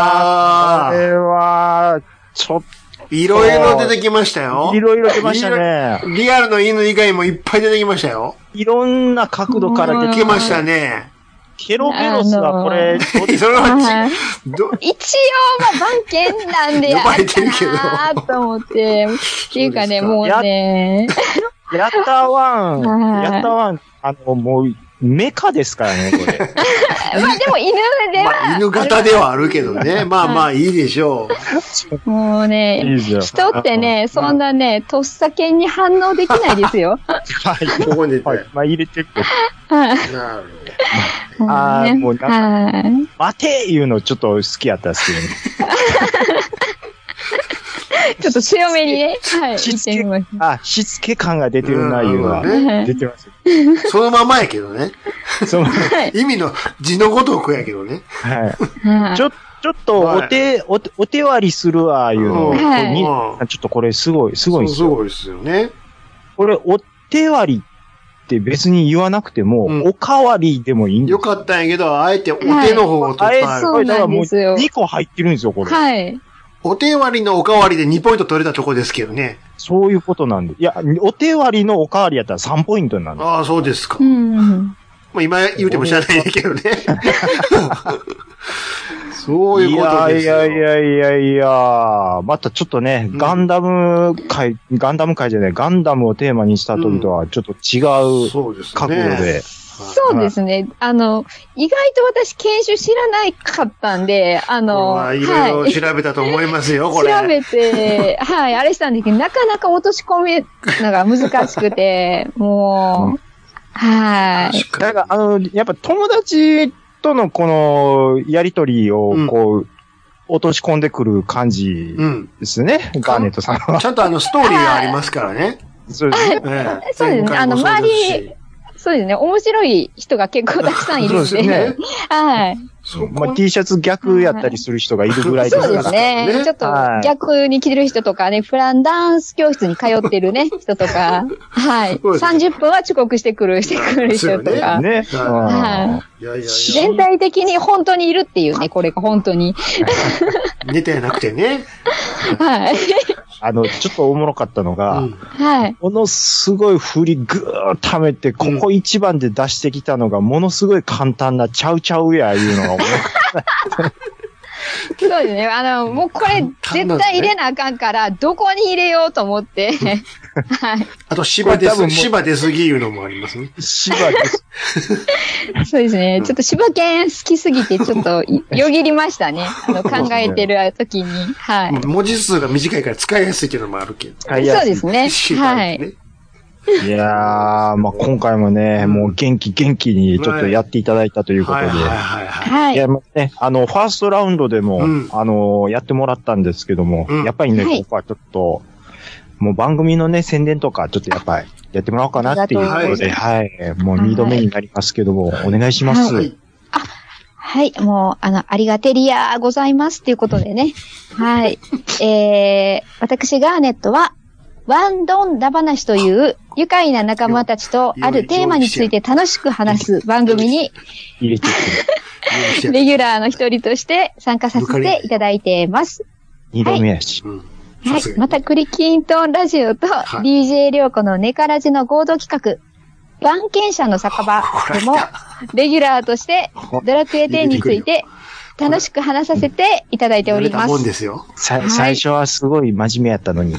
は、ちょっと、 いろいろ出てきましたよ。 いろいろ出ましたね。 リアルの犬以外もいっぱい出てきましたよ。 いろんな角度から出てきましたね。 ケロベロスはこれ、 一応、まあ、番犬なんで、 呼ばれてるけど。 と思って。っていうかね、もうね。 やったワン、もう、メカですからね、これ。 まあでも犬では。 まあ犬型ではあるけどね。まあまあいいでしょう。もうね、人ってね、そんなね、とっさけに反応できないですよ。 はい、ここに出て。 まあ入れてくる。 なるほど。もうなんか、待ていうのちょっと好きやったんですけどね。 ちょっと強めにね。はい。しつけ感が出てるな、いうのは。出てます。 そのままやけどね。意味の字のごとくやけどね。 はい。ちょっとお手割りするわ、いうのに、ちょっとこれすごいんですよ。 すごいですよね。 これ、お手割りって別に言わなくても、おかわりでもいいんですよ。 よかったんやけど、あえてお手の方を取ったんや。 そうなんですよ。 2個入ってるんですよ、これ。 はい。 お手割りのおかわりで2ポイント取れたとこですけどね。 そういうことなんで。いや、お手割りのおかわりやったら3ポイントになる。 ああ、そうですか。まあ今言うても知らないけどね。そういうことですよ。 いや、またちょっとね、ガンダム界じゃない、ガンダムをテーマにした時とはちょっと違う角度で。 そうですね。意外と私研修知らないかったんで、 いろいろ調べたと思いますよ、これ。 調べて、はい、あれしたんですけど、なかなか落とし込めるのが難しくて、もう、はい。 だから、やっぱ友達とのこのやりとりを、こう、落とし込んでくる感じですね、ガーネットさんは。 ちゃんとストーリーがありますからね。 そうですね。そうですね。周り、そうですね。面白い人が結構たくさんいるんで。そうですね。はい。 まあ、T シャツ逆やったりする人がいるぐらいですから。 そうですね。ちょっと逆に着てる人とかね、フランダンス教室に通ってるね、人とか。はい。30分は遅刻してくる人とか。ね。はい。全体的に本当にいるっていうね、これが本当に。 ネタやなくてね。 はい。 ちょっとおもろかったのが、 はい。 ものすごい振りぐーっと溜めて、ここ一番で出してきたのが、ものすごい簡単なチャウチャウやいうのがおもろかった。 そうですね。もうこれ絶対入れなあかんから、どこに入れようと思って。はい。 あと芝出すぎいうのもありますね。 芝です。 そうですね。ちょっと柴犬好きすぎて、ちょっとよぎりましたね。考えてる時に。はい。 文字数が短いから使いやすいっていうのもあるけど。 そうですね。はい。 いやー、まあ、今回もね、もう元気にちょっとやっていただいたということで。 はい。 いや、ね、ファーストラウンドでも、やってもらったんですけども、やっぱりね、ここはちょっと、もう番組のね、宣伝とか、ちょっとやっぱりやってもらおうかなっていうことで、はい。もう2度目になりますけども、お願いします。 はい。もう、ありがてりやございますっていうことでね。はい。私ガーネットは、ワンドンダ話という愉快な仲間たちとあるテーマについて楽しく話す番組にレギュラーの一人として参加させていただいています。 2度目やし。 はい。また、クリキントンラジオと DJ りょうこのネカラジの合同企画、番犬者の酒場でも、レギュラーとしてドラクエ10について楽しく話させていただいております。 最初はすごい真面目やったのに。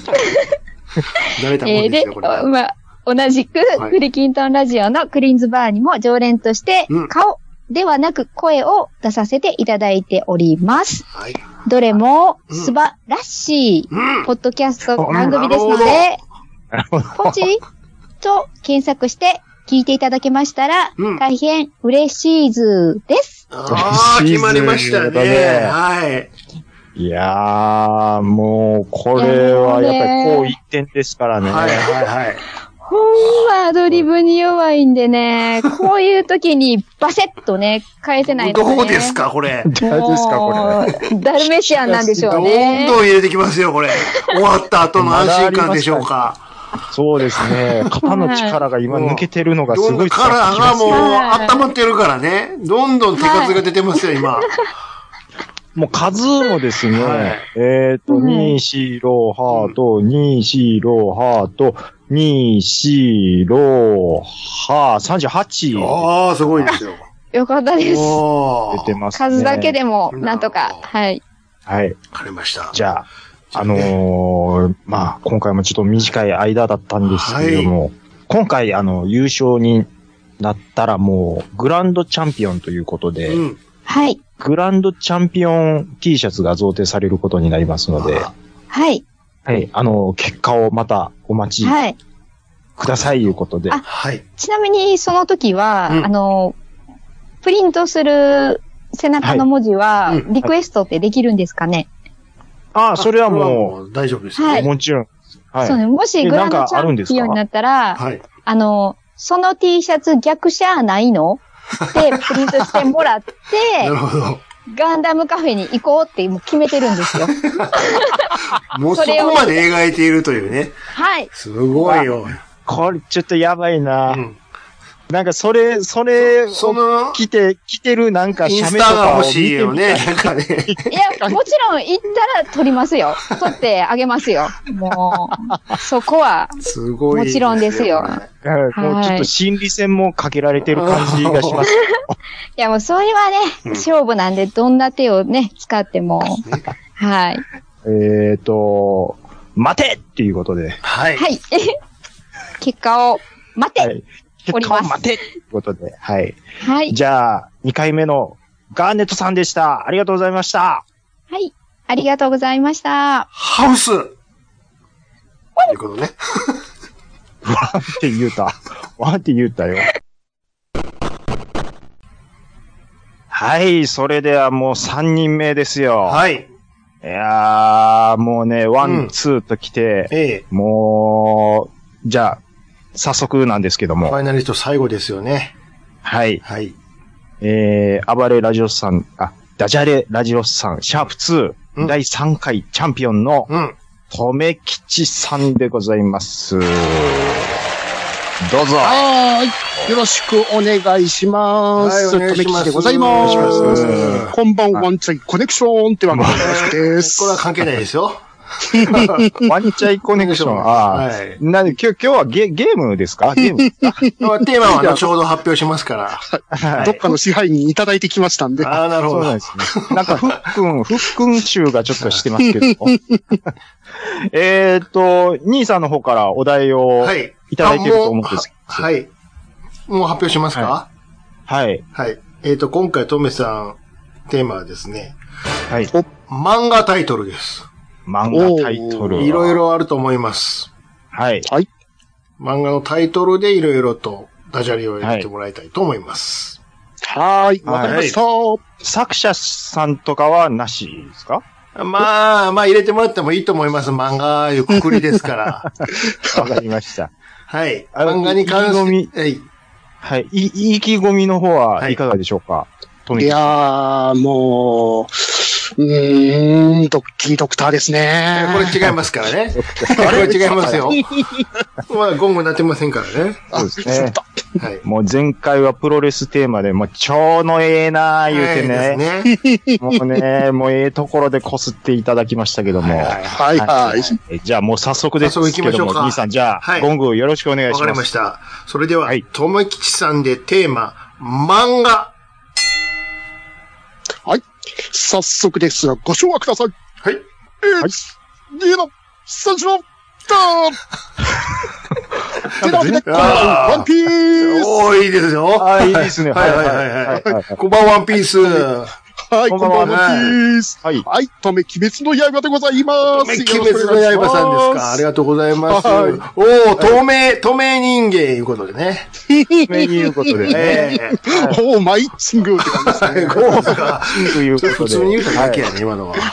で、まあ、同じく、クリキントンラジオのクリーンズバーにも常連として、顔ではなく声を出させていただいております。はい、どれも素晴らしい、ポッドキャスト番組ですので、ポチッと検索して聞いていただけましたら、大変嬉しいずです。 ああ、決まりましたね。はい。 いやー、もう、これはやっぱりこう一点ですからね。 はいはいはい。 ほんまアドリブに弱いんでね、こういう時にバセッとね、返せないとね。 どうですか、これ。 どうですか、これ。ダルメシアンなんでしょうね。 どんどん入れてきますよ、これ。終わった後の安心感でしょうか。 そうですね。肩の力が今抜けてるのがすごい力がもう温まってるからね。どんどん手数が出てますよ、今。 もう数もですね、2、4、ローハート、2、4、ローハート、2、4、ローハー、38。 ああ、すごいですよ。 よかったです。 出てますね。 数だけでも、なんとか、はい。 はい。わかりました。 じゃあ、まあ、今回もちょっと短い間だったんですけれども、今回、優勝になったらもう、グランドチャンピオンということで、 はい。 グランドチャンピオン T シャツが贈呈されることになりますので、 はい。 はい。結果をまたお待ちくださいということで。 はい。 ちなみに、その時は、プリントする背中の文字は、リクエストってできるんですかね？ ああ、それはもう、 大丈夫ですね。 もちろん。 はい。そうね。もしグランドチャンピオンになったら、はい。その T シャツ逆シャーないの？で、プリントしてもらって、 なるほど。 ガンダムカフェに行こうってもう決めてるんですよ。 もうそこまで描いているというね。 はい。 すごいよ。 これちょっとやばいな。なんかそれを着てるなんか写メとかが欲しいよね。なんかね。 いや、もちろん行ったら撮りますよ。撮ってあげますよ。もう、そこは、 すごい。 もちろんですよ。 もうちょっと心理戦もかけられてる感じがします。 いや、もうそれはね、勝負なんで、どんな手をね、使っても。はい。 待てっていうことで。 はい。 はい。結果を待て。はい結果を待てということで、はい。 はい。 じゃあ、2回目のガーネットさんでした。ありがとうございました。 はい。ありがとうございました。 ハウスということね。 ワンって言うたよ。はい、それではもう3人目ですよ。 はい。 いやー、もうね、ワン、ツーと来て、もう、じゃあ、早速なんですけども。 ファイナリスト最後ですよね。 はい。 はい。 暴れラジオスさん、ダジャレラジオスさん、シャープ2、第3回チャンピオンの、とめきちさんでございます。どうぞ。 はい。よろしくお願いします。 はい、お願いします。 とめきちでございます。こんばんは、ワンチャイコネクションってわけです。 これは関係ないですよ。 ワンチャイコネクション。はい。なんで、今日はゲームですか？ゲームですか？ テーマは後ほど発表しますから。 どっかの支配人いただいてきましたんで。 ああ、なるほど。 そうなんですね。なんか、ふっくん集がちょっとしてますけど。兄さんの方からお題をいただいてると思うんですけど。 はい。もう発表しますか？ はい。 はい。今回トメさん、テーマはですね。 はい。 漫画タイトルです。 漫画タイトル。 いろいろあると思います。 はい。 はい。 漫画のタイトルでいろいろとダジャレを入れてもらいたいと思います。 はい。わかりました。 作者さんとかはなしですか？ まあ入れてもらってもいいと思います。漫画いうくくりですから。 わかりました。 はい。漫画に関して、 はい。意気込みの方はいかがでしょうか？ いやー、もう、ドッキリドクターですね。 これ違いますからね。これ違いますよ。まあ、ゴングになってませんからね。 そうですね。はい。もう前回はプロレステーマで、もう超のええなー言うてね。もうね、もうええところでこすっていただきましたけども。 はい。 じゃあもう早速ですけども、 早速行きましょうか。 兄さん、じゃあ、ゴングよろしくお願いします。 わかりました。それでは、ともきちさんでテーマ、漫画。 はい。早速ですが、ご唱和ください。 はい。 2の、3の、手のひら、ワンピース。 おー、いいですよ。 いいですね。 はい。こんばんは、ワンピース。 はい、こんばんは、ワンピース。はい。とめ、鬼滅の刃でございます。 鬼滅の刃さんですか。ありがとうございます。透明人間いうことでね。 透明いうことでね。 マイチングって感じですね。 普通に言うただけやね、今のは。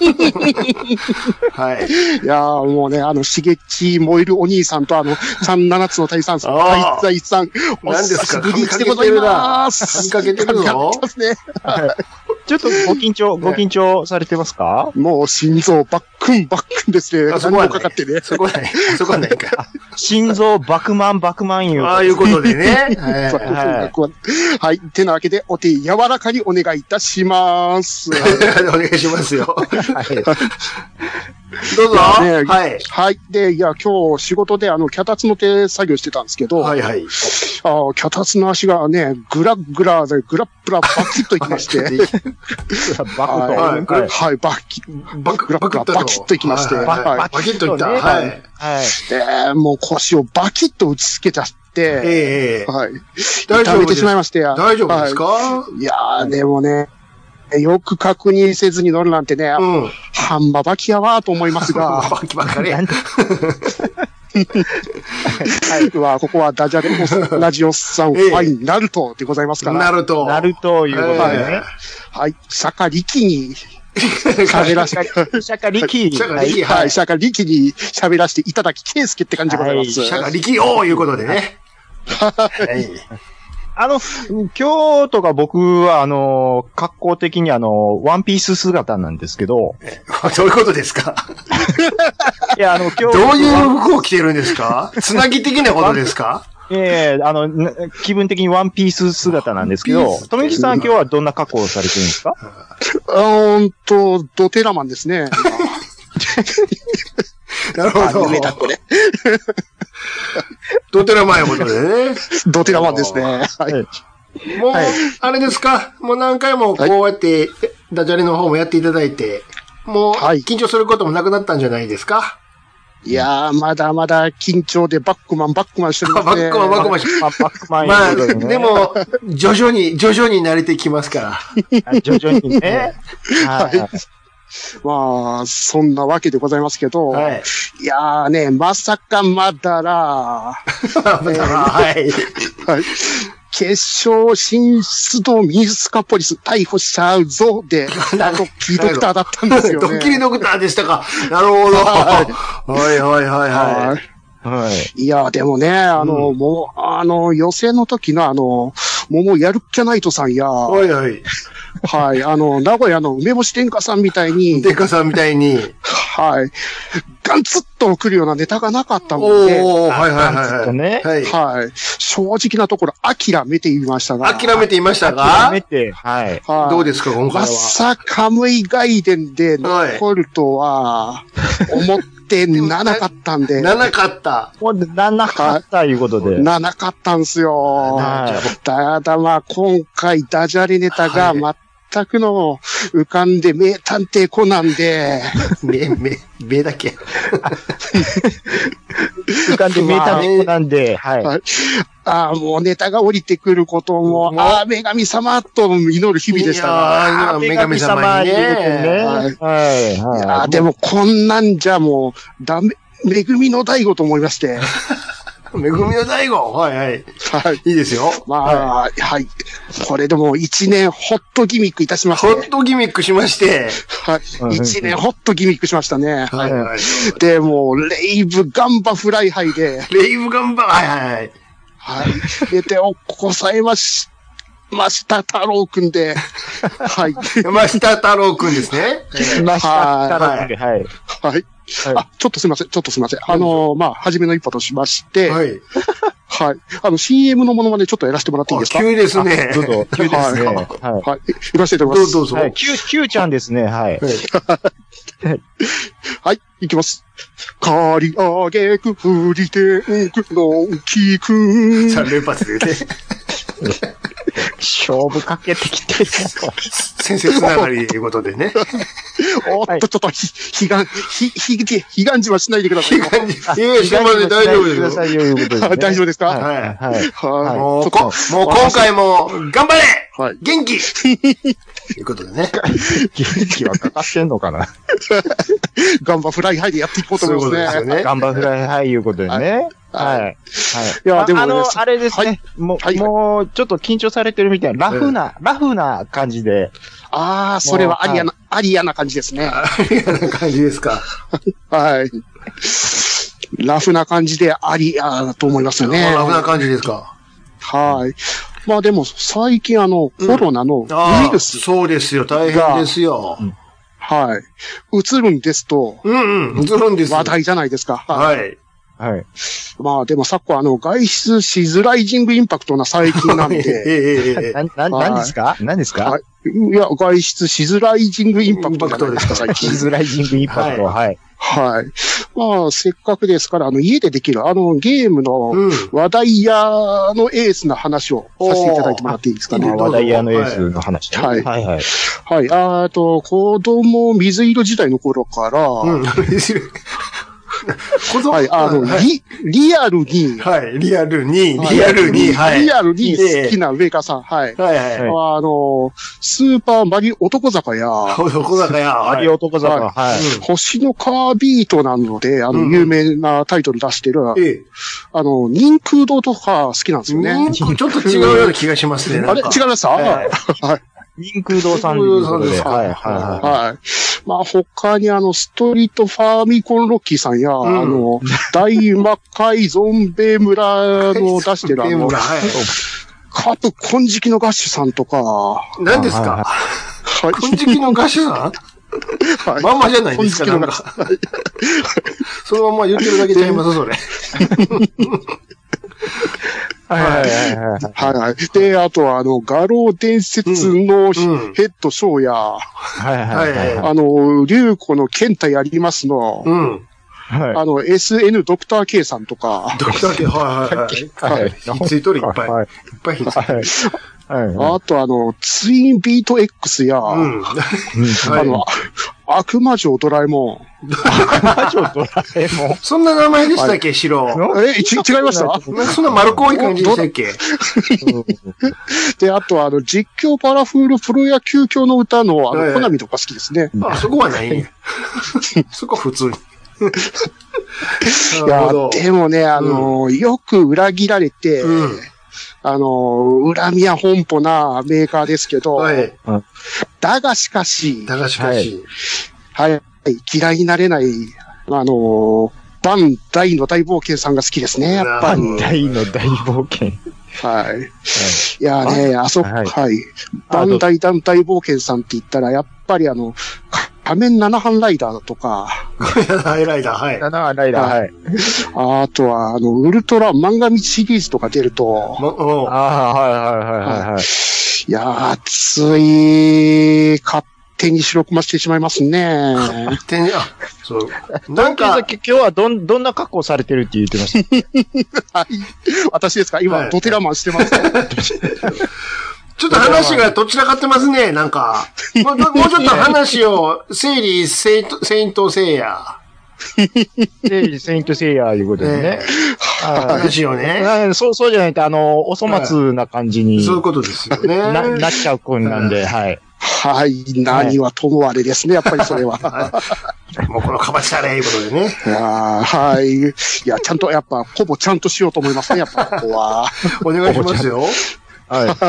はい。 いやー、もうね、しげち燃えるお兄さんと7つの大三さん、大財さん。 何ですか？ 神でございます。 神かけてるぞ。 ちょっとご緊張されてますか？ もう心臓バックンですね。 そこはかかってね。そこはないか。 心臓バクマンいう。 ああいうことでね。 はい。てなわけで、お手柔らかにお願いいたします。 お願いしますよ。どうぞ。 はい。はい。で、いや、今日仕事で脚立の手作業してたんですけど、 はいはい。 脚立の足がね、グラップラバキッといきまして、はい、バキッといきまして、 バキッといった。はい。 で、もう腰をバキッと打ちつけちゃって、はい。痛めてしまいまして。 大丈夫ですか？ いやー、でもね、よく確認せずに乗るなんてね、ハンマバキやわーと思いますが。 バキばっかり。 ここはダジャレラジオさん、ナルトでございますから。 ナルトいうことでね。 はい。釈迦力に喋らせて。 釈迦力。 はい。釈迦力に喋らせていただき、ケースケって感じでございます。 釈迦力をいうことでね。はい。 今日とか僕は格好的にワンピース姿なんですけど。 どういうことですか？ いや、今日。 どういう服を着てるんですか？つなぎ的なことですか？ 気分的にワンピース姿なんですけど、とめきさん今日はどんな格好をされてるんですか？ ドテラマンですね。 なるほど。ドテラマンいうことでね。 ドテラマンですね。はい。 もう、あれですか？もう何回もこうやって、ダジャレの方もやっていただいて、もう、緊張することもなくなったんじゃないですか？ いやー、まだまだ緊張でバックマンしてるんですね。 バックマン。まあ、でも、徐々に慣れてきますから。 徐々にね。 はい。まあ、そんなわけでございますけど、いやーね、まさかまだら、 はい。 決勝進出とミスカポリス逮捕しちゃうぞで、ドッキリドクターだったんですよね。 ドッキリドクターでしたか。なるほど。はい。 いや、でもね、もう、予選の時の桃やるっきゃないとさんや、はい、名古屋の梅干し天下さんみたいに、はい。ガンツッと来るようなネタがなかったもんで、はい。正直なところ、諦めていましたが。 諦めて、 はい。 どうですか、今回は。 まさか無意外伝で残るとは、思ってなかったんで。 なかった。 もうなかったいうことで。 なかったんすよ。ただまあ、今回ダジャレネタが全くの浮かんで名探偵コナンで。 名だけ。 浮かんで名探偵コナンで。はい。 もうネタが降りてくることも、女神様と祈る日々でしたが。 女神様にね。 はい。でもこんなんじゃもう、恵みの大悟と思いまして。 めぐみの大悟。はいはい。はい。いいですよ。 まあ、はい。これでも1年ホットギミックいたしまして。 ホットギミックしまして。 はい。1年ホットギミックしましたね。はいはい。で、もう、レイブガンバフライハイで。 レイブガンバ、はいはいはい。 はい。で、手をこさえました、太郎くんで。はい。 山下太郎くんですね。 山下太郎くんで、はい。 はい。あ、ちょっとすいません。まあ、初めの一歩としまして、はい。はい。CM のものまでちょっとやらせてもらっていいですか？ 急ですね。 どうぞ。急ですね。はい。はい。 やらせていただきます。 どうぞ。 はい。Q ちゃんですね。はい。 はい。いきます。刈り上げく振り天狗の木くん。 3連発でね。 勝負かけてきてる。 先生つながりということでね。 おっと、ちょっと、悲願じはしないでください。 悲願じ。してまで大丈夫ですよ。大丈夫ですか？ はい。はい。もう今回も、頑張れ！はい。元気！ということでね。 元気はかかってんのかな？ ガンバフライハイでやっていこうと思いますね。 ガンバフライハイいうことでね。はい。はい。 いや、でもあれですね。もう、ちょっと緊張されてるみたいな、ラフな感じで。 ああ、それはアリアな感じですね。 アリアな感じですか。 はい。ラフな感じでアリアだと思いますよね。 ラフな感じですか。 はい。まあでも、最近コロナのウイルス。 そうですよ、大変ですよ。 はい。映るんですと。 映るんです。 話題じゃないですか。 はい。 はい。 まあでも昨今外出しづらいジングインパクトな最近なんで。 何ですか？何ですか？ いや、外出しづらいジングインパクトですか、最近。 しづらいジングインパクト、はい。 はい。まあ、せっかくですから、家でできる、ゲームの話題屋のエースな話をさせていただいてもらっていいですかね。 話題屋のエースの話。 はい。はい。はい。はい。子供水色時代の頃から、はい、リアルに、 はい、リアルに、 はい、リアルに好きなメーカーさん、はい。はいはいはい。スーパーマリ男坂や、 マリ男坂、はい。 星のカービートなので、有名なタイトル出してる、人空洞とか好きなんですよね。 ちょっと違うような気がしますね。 あれ違いました？はい。 人空洞さんですか？はい、 はい。まあ、他にストリートファーミコンロッキーさんや、大魔界ゾンベ村の出してるカプ金色のガッシュさんとか。 何ですか？金色のガッシュさん？はい。まんまじゃないですか、なんか。そのまま言ってるだけちゃいます、それ。 はい。で、あと画廊伝説のヘッドショーや、竜子の剣体ありますの、SN ドクター K さんとか。 ドクター K、はい。ひっついとる、いっぱい。いっぱいひっついとる。 あとツインビート X や、悪魔城ドラえもん。 悪魔城ドラえもん。 そんな名前でしたっけ、白。 違いました？ そんな丸っこい感じでしたっけ？ で、あと実況パラフールプロ野球教の歌のコナミとか好きですね。 あ、そこはないね。そこは普通に。 いや、でもね、よく裏切られて、恨みや本舗なメーカーですけど、だがしかし、はい、嫌いになれない、バンダイの大冒険さんが好きですね、やっぱり。 バンダイの大冒険。 はい。いやね、はい。バンダイ大冒険さんって言ったら、やっぱり仮面七班ライダーとか。 七班ライダー、はい。 七班ライダー、はい。 あとは、ウルトラ漫画道シリーズとか出ると。 はい。 いやー、つい、勝手に白くましてしまいますね。 勝手に、そう。 なんか、今日はどんな格好されてるって言ってました？ はい。私ですか？今、ドテラマンしてます。 ちょっと話がどちらかってますね、なんか。もうちょっと話を、整理、セイントセイヤ。 セイントセイヤいうことでね。 話をね。 そうじゃないと、お粗末な感じに。 そういうことですよね。 なっちゃう子なんで、はい。 はい、何はともあれですね、やっぱりそれは。 もうこのかばちたれ、いうことでね。 はい。いや、ちゃんと、やっぱ、ほぼちゃんとしようと思いますね、やっぱ、ここは。 お願いしますよ。 はい。はい。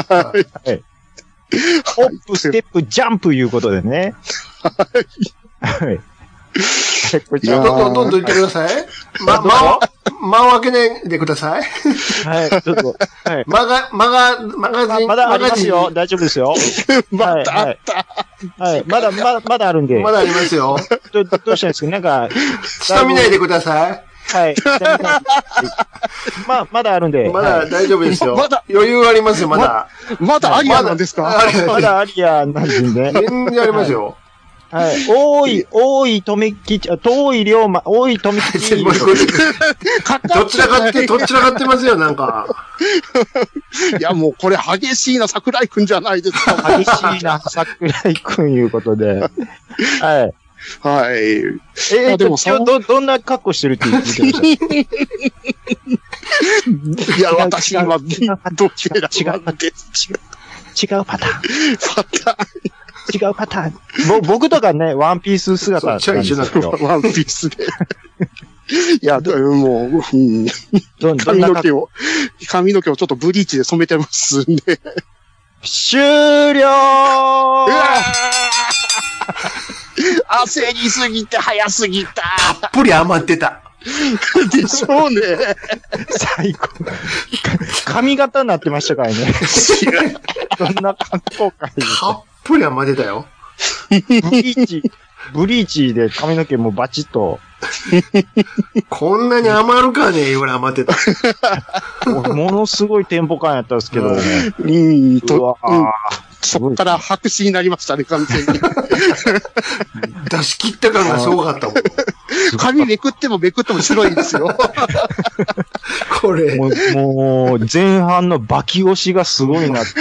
ホップ、ステップ、ジャンプいうことでね。はい。 どんどん言ってください。間を開けないでください。 はい、ちょっと。はい。 まだありますよ。大丈夫ですよ。 まだあった。 はい。まだあるんで。 まだありますよ。 どうしたんですか？なんか。 下見ないでください。 はい。まだあるんで。 まだ大丈夫ですよ。まだ余裕ありますよ、まだ。 まだアリアなんですか？ まだアリアなんでね。 全然ありますよ。 はい。遠い富吉、遠い龍馬、遠い富吉。 どちらかってますよ、なんか。 いや、もうこれ激しいな桜井くんじゃないですか。 激しいな桜井くんいうことで。はい。 はい。 でもどんな格好してるって言ってましたいや、私は、どちら違うパターン。違うパターン。僕とかね、ワンピース姿なんですけど。 ワンピースで。いや、もう、髪の毛をちょっとブリーチで染めてますんで。 終了焦りすぎて早すぎた。 たっぷり余ってた。 でしょうね。 最高。髪型になってましたからね。そんな格好かい。 たっぷり余ってたよ。 ブリーチで髪の毛もバチッと。 こんなに余るかねえ、俺余ってた。 ものすごいテンポ感やったんですけどね。 そっから白紙になりましたね、完全に。 出し切った感がすごかったもん。 髪めくっても白いんですよ。 これ。 もう、前半のバキ押しがすごいなって。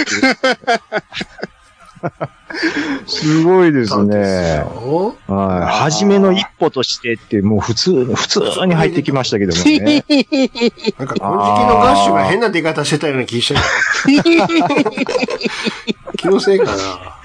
すごいですね。初めの一歩としてって、もう普通に入ってきましたけどもね。 なんか、この時期のガッシュが変な出方してたような気がしたけど。気のせいかな。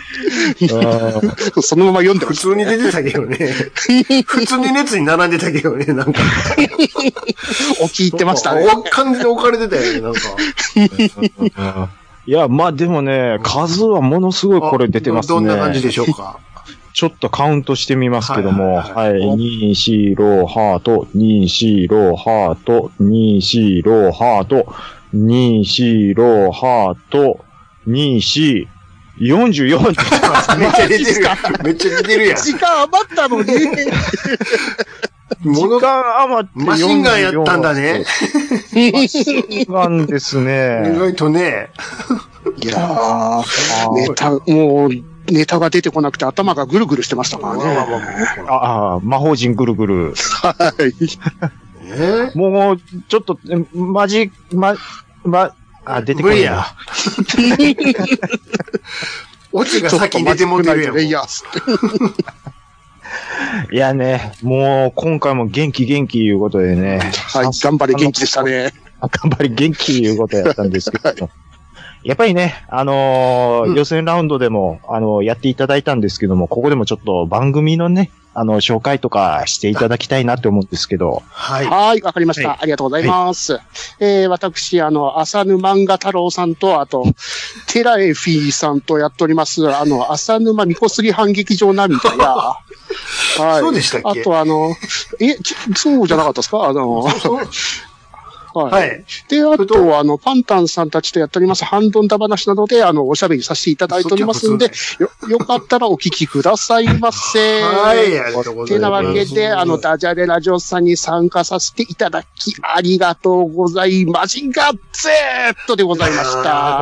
そのまま読んで普通に出てたけどね。普通に列に並んでたけどね、なんか。 置き入ってましたね。 完全に置かれてたよね、なんか。 いや、まあでもね、数はものすごいこれ出てますね。 どんな感じでしょうか。 ちょっとカウントしてみますけども、はい。2、4、ロー、ハート、2、4、ロー、ハート、2、4、ロー、ハート、2、4、ロー、ハート、2、4、44って言ってますね。 めっちゃ出てる。めっちゃ出てるやん。 時間余ったのに。 時間余ってマシンガンやったんだね。 マシンガンですね。 意外とね。 いやー、ネタが出てこなくて頭がぐるぐるしてましたからね。 魔法陣ぐるぐる。 はい。 もう、ちょっと、出てこないや。 オチが先に出ても出るやん。 いやね、もう今回も元気いうことでね。 はい、頑張れ元気でしたね。 頑張り元気いうことやったんですけど。やっぱりね、予選ラウンドでも、やっていただいたんですけども、ここでもちょっと番組のね、紹介とかしていただきたいなって思うんですけど。 はい。はい、わかりました。ありがとうございます。私、浅沼漫画太郎さんと、あと、テラエフィーさんとやっております、浅沼みこすぎ反撃場涙や、はい。 そうでしたっけ？ あとそうじゃなかったですか？はい。で、あと、パンタンさんたちとやっております、ハンドンダ話などで、おしゃべりさせていただいておりますんで、よかったらお聞きくださいませ。 はい、ありがとうございます。 てなわけで、ダジャレラジオさんに参加させていただき、ありがとうございました。Z でございました。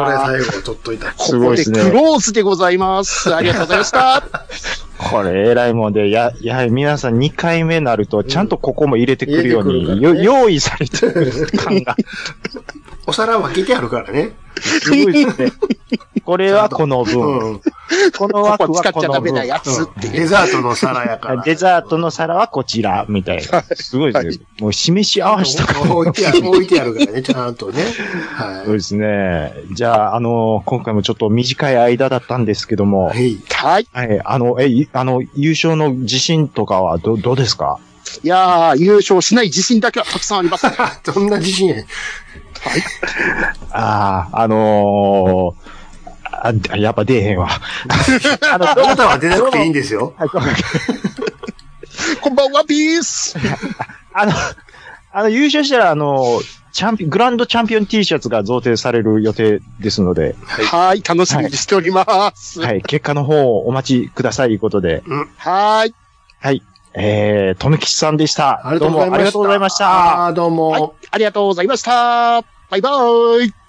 これ最後取っといた。 ここでクローズでございます。ありがとうございました。 これ、偉いもんで、やはり皆さん2回目になると、ちゃんとここも入れてくるように、用意されてる感が。 お皿分けてあるからね。 すごいですね。 これはこの分。この枠はこの分。 使っちゃダメなやつっていう。 デザートの皿やから。 デザートの皿はこちら、みたいな。すごいですね。もう示し合わせとか。 置いてあるからね、ちゃんとね。はい。 そうですね。じゃあ、今回もちょっと短い間だったんですけども。はい。 はい。 はい。優勝の自信とかはどうですか？ いやー、優勝しない自信だけはたくさんありますね。 どんな自信やねん。 はい。 やっぱ出えへんわ。 あなたは出なくていいんですよ。 こんばんは、ピース優勝したら、グランドチャンピオン T シャツが贈呈される予定ですので。 はい、楽しみにしております。 はい、結果の方をお待ちください、ということで。 はい。 はい。とめきちさんでした。 どうもありがとうございました。 どうも、はい。ありがとうございました。バイバーイ。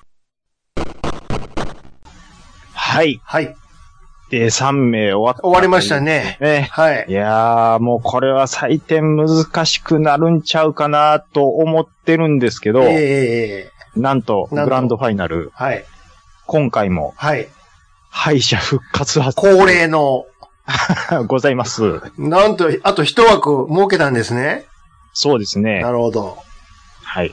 はい。 はい。 で、3名終わりましたね。 はい。いやー、もうこれは採点難しくなるんちゃうかなと思ってるんですけど、なんと、グランドファイナル。 はい。 今回も、 はい。 敗者復活は恒例の、 ございます。 なんと、あと一枠設けたんですね。 そうですね。 なるほど。 はい。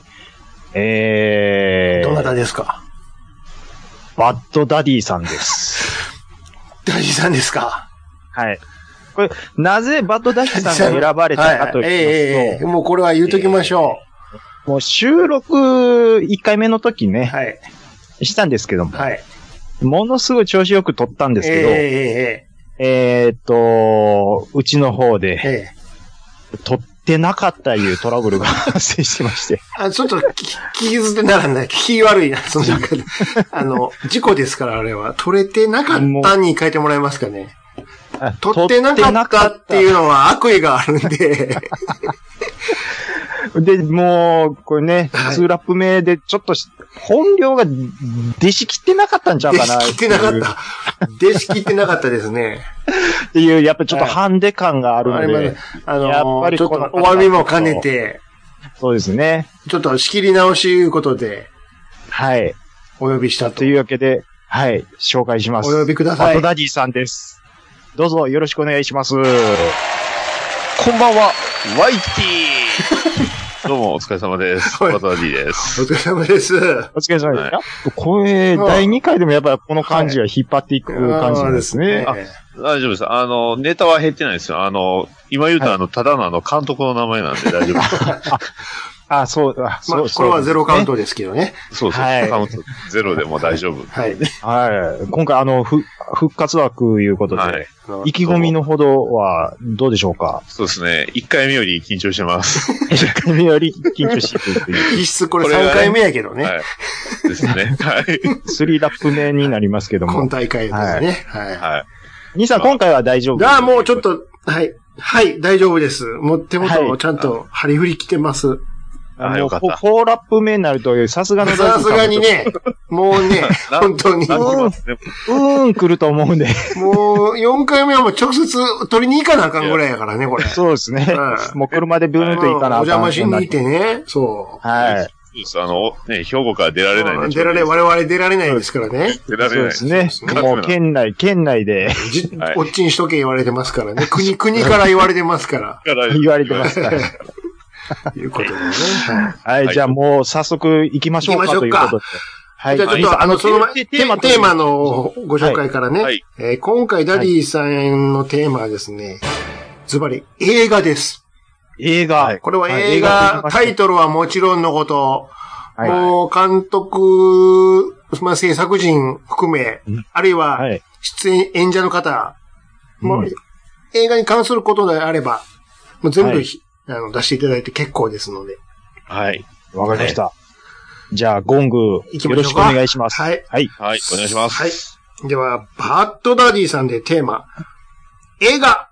どなたですか？ バッドダディさんです。 ダディさんですか？ はい。これ、なぜバッドダディさんが選ばれたかと言いますと、 もうこれは言うときましょう。もう収録1回目の時ね、 はい。 したんですけども、 はい。 ものすごい調子よく撮ったんですけど、うちの方で、撮ってなかったいうトラブルが発生してまして。 ちょっと気づってならない。気悪いな、その中で。事故ですから、あれは。撮れてなかったに書いてもらえますかね。撮ってなかったっていうのは悪意があるんで。 で、もう、これね、2ラップ目でちょっと本領が出し切ってなかったんちゃうかな。 出し切ってなかった。出し切ってなかったですね。 っていう、やっぱりちょっとハンデ感があるので。やっぱりちょっとお詫びも兼ねて。 そうですね。 ちょっと仕切り直しいうことで。 はい。 お呼びしたと。 というわけで、はい、紹介します。 お呼びください。 バッドダディさんです。どうぞよろしくお願いします。こんばんは、ワイティーどうもお疲れ様です。バッドダディです。 お疲れ様です。 お疲れ様です。これ、第2回でもやっぱこの感じは引っ張っていく感じですね。 大丈夫です。ネタは減ってないですよ。今言うとただの監督の名前なんで大丈夫です。 そう、 これはゼロカウントですけどね。 そうそう。カウントゼロでも大丈夫。 はい。 はい。今回復活枠いうことで、意気込みのほどはどうでしょうか？ そうですね。1回目より緊張してます。 1回目より緊張してるっていう。 実質これ3回目やけどね。 はい。ですね。はい。 3ラップ目になりますけども。 今大会ですね。はい。 兄さん、今回は大丈夫？ もうちょっと、はい。はい、大丈夫です。もう手元もちゃんと張り振り来てます。 よかった。 4ラップ目になると、さすがにね、もうね、本当に。 来ると思うんで。 もう、4回目はもう直接取りに行かなあかんぐらいやからね、これ。 そうですね。もう車でブーンと行かなあかん。 お邪魔しに行ってね、そう。 はい。 そうです。兵庫から出られないんで。 我々出られないですからね。 出られない。 そうですね。もう県内で。 こっちにしとけ言われてますからね。国から言われてますから。 言われてますから。 いうことでね。 はい、じゃあもう早速行きましょうかということで。 はい。じゃあちょっとその前、テーマのご紹介からね。今回ダディさんのテーマはですね、ズバリ映画です。 映画。 これは映画、タイトルはもちろんのこと、もう監督、制作陣含め、あるいは出演者の方、もう映画に関することであれば、もう全部出していただいて結構ですので。 はい。わかりました。じゃあ、ゴング、よろしくお願いします。 はい。 はい。はい、お願いします。 はい。では、バッドダディさんでテーマ、映画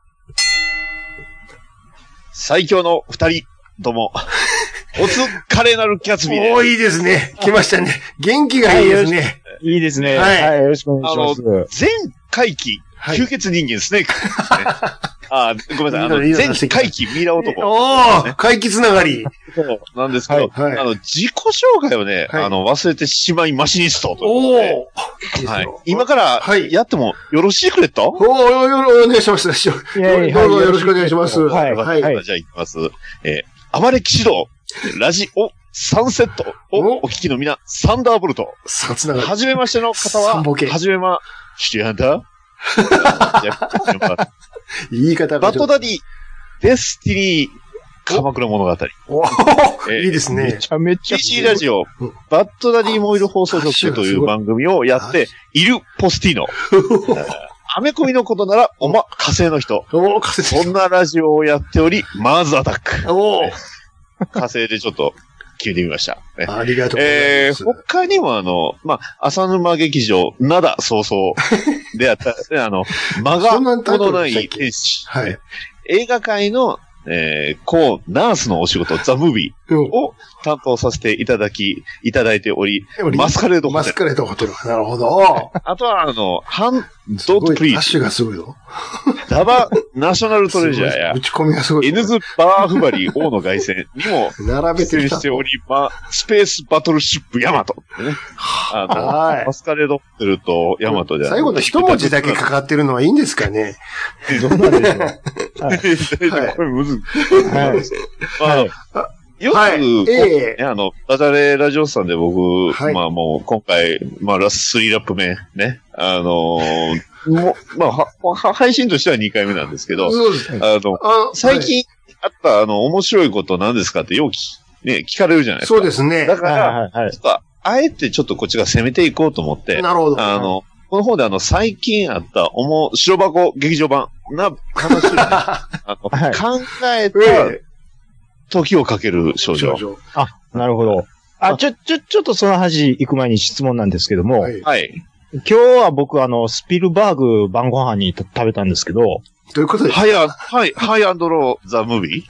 最強の二人とも、おつ華麗なるキャツビー。 いいですね。来ましたね。元気がいいですね。 いいですね。はい。よろしくお願いします。 全回帰、吸血人間スネークですね。 ごめんなさい。前回帰ミイラ男。 回帰つながり。 そうなんですけど、自己紹介をね、忘れてしまいマシニストということで。はい。今からやってもよろしいクレット？ お願いします。どうぞよろしくお願いします。 はい。じゃあ行きます。あまれ騎士道、ラジオ、サンセットをお聞きの皆、サンダーボルト。はじめましての方は、はじめましてやんだ言い方バッドダディ、デスティニー、鎌倉物語。 いいですね。 めちゃめちゃ。TC ラジオ、バッドダディモイル放送局という番組をやっているポスティーノ。アメコミのことなら、火星の人。そんなラジオをやっており、マーズアタック。火星でちょっと聞いてみました。 ありがとうございます。 他にも浅沼劇場、灘早々であった、間が程ない天使。映画界の、ナースのお仕事、ザ・ムービーを担当させていただいており、マスカレードホテル。 マスカレードホテル。なるほど。 あとは、ハンドプリーズ。 ダッシュがすごいよ。 ダバナショナルトレジャーや、 打ち込みがすごい。 エヌズ・バーフバリー王の凱旋にも出演しており、スペースバトルシップヤマト。マスカレードホテルとヤマトで。 最後の一文字だけかかってるのはいいんですかね。 どうなんでしょう。 これむずい。よく、ダジャレラジオさんで僕、もう今回、ラス3ラップ目、ね。配信としては2回目なんですけど、最近あった面白いこと何ですかってよく聞かれるじゃないですか。 そうですね。 だから、あえてちょっとこっちが攻めていこうと思って、 なるほど。 この方で最近あった白箱劇場版な話をね、考えた時をかける少女。 なるほど。ちょっとその話行く前に質問なんですけども。 はい。 今日は僕スピルバーグ晩ご飯に食べたんですけど。どういうことですか？ ハイアンドローザムービー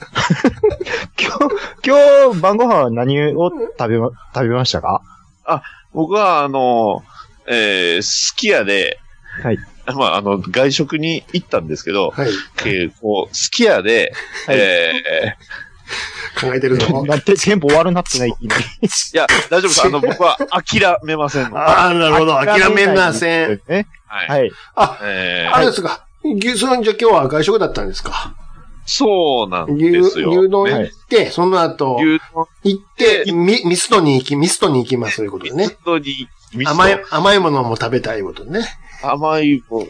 今日晩ご飯は何を食べましたか？ 僕はすき家で、外食に行ったんですけど、すき家で、 考えてるの？ だってテンポ終わるなってない。いや、大丈夫です。僕は諦めません。 なるほど。諦めません。 はい。 あれですか。じゃあ今日は外食だったんですか？ そうなんですよ。 牛丼行って、その後、行って、ミストに行きますということでね。甘いものも食べたいことね。 甘いもの、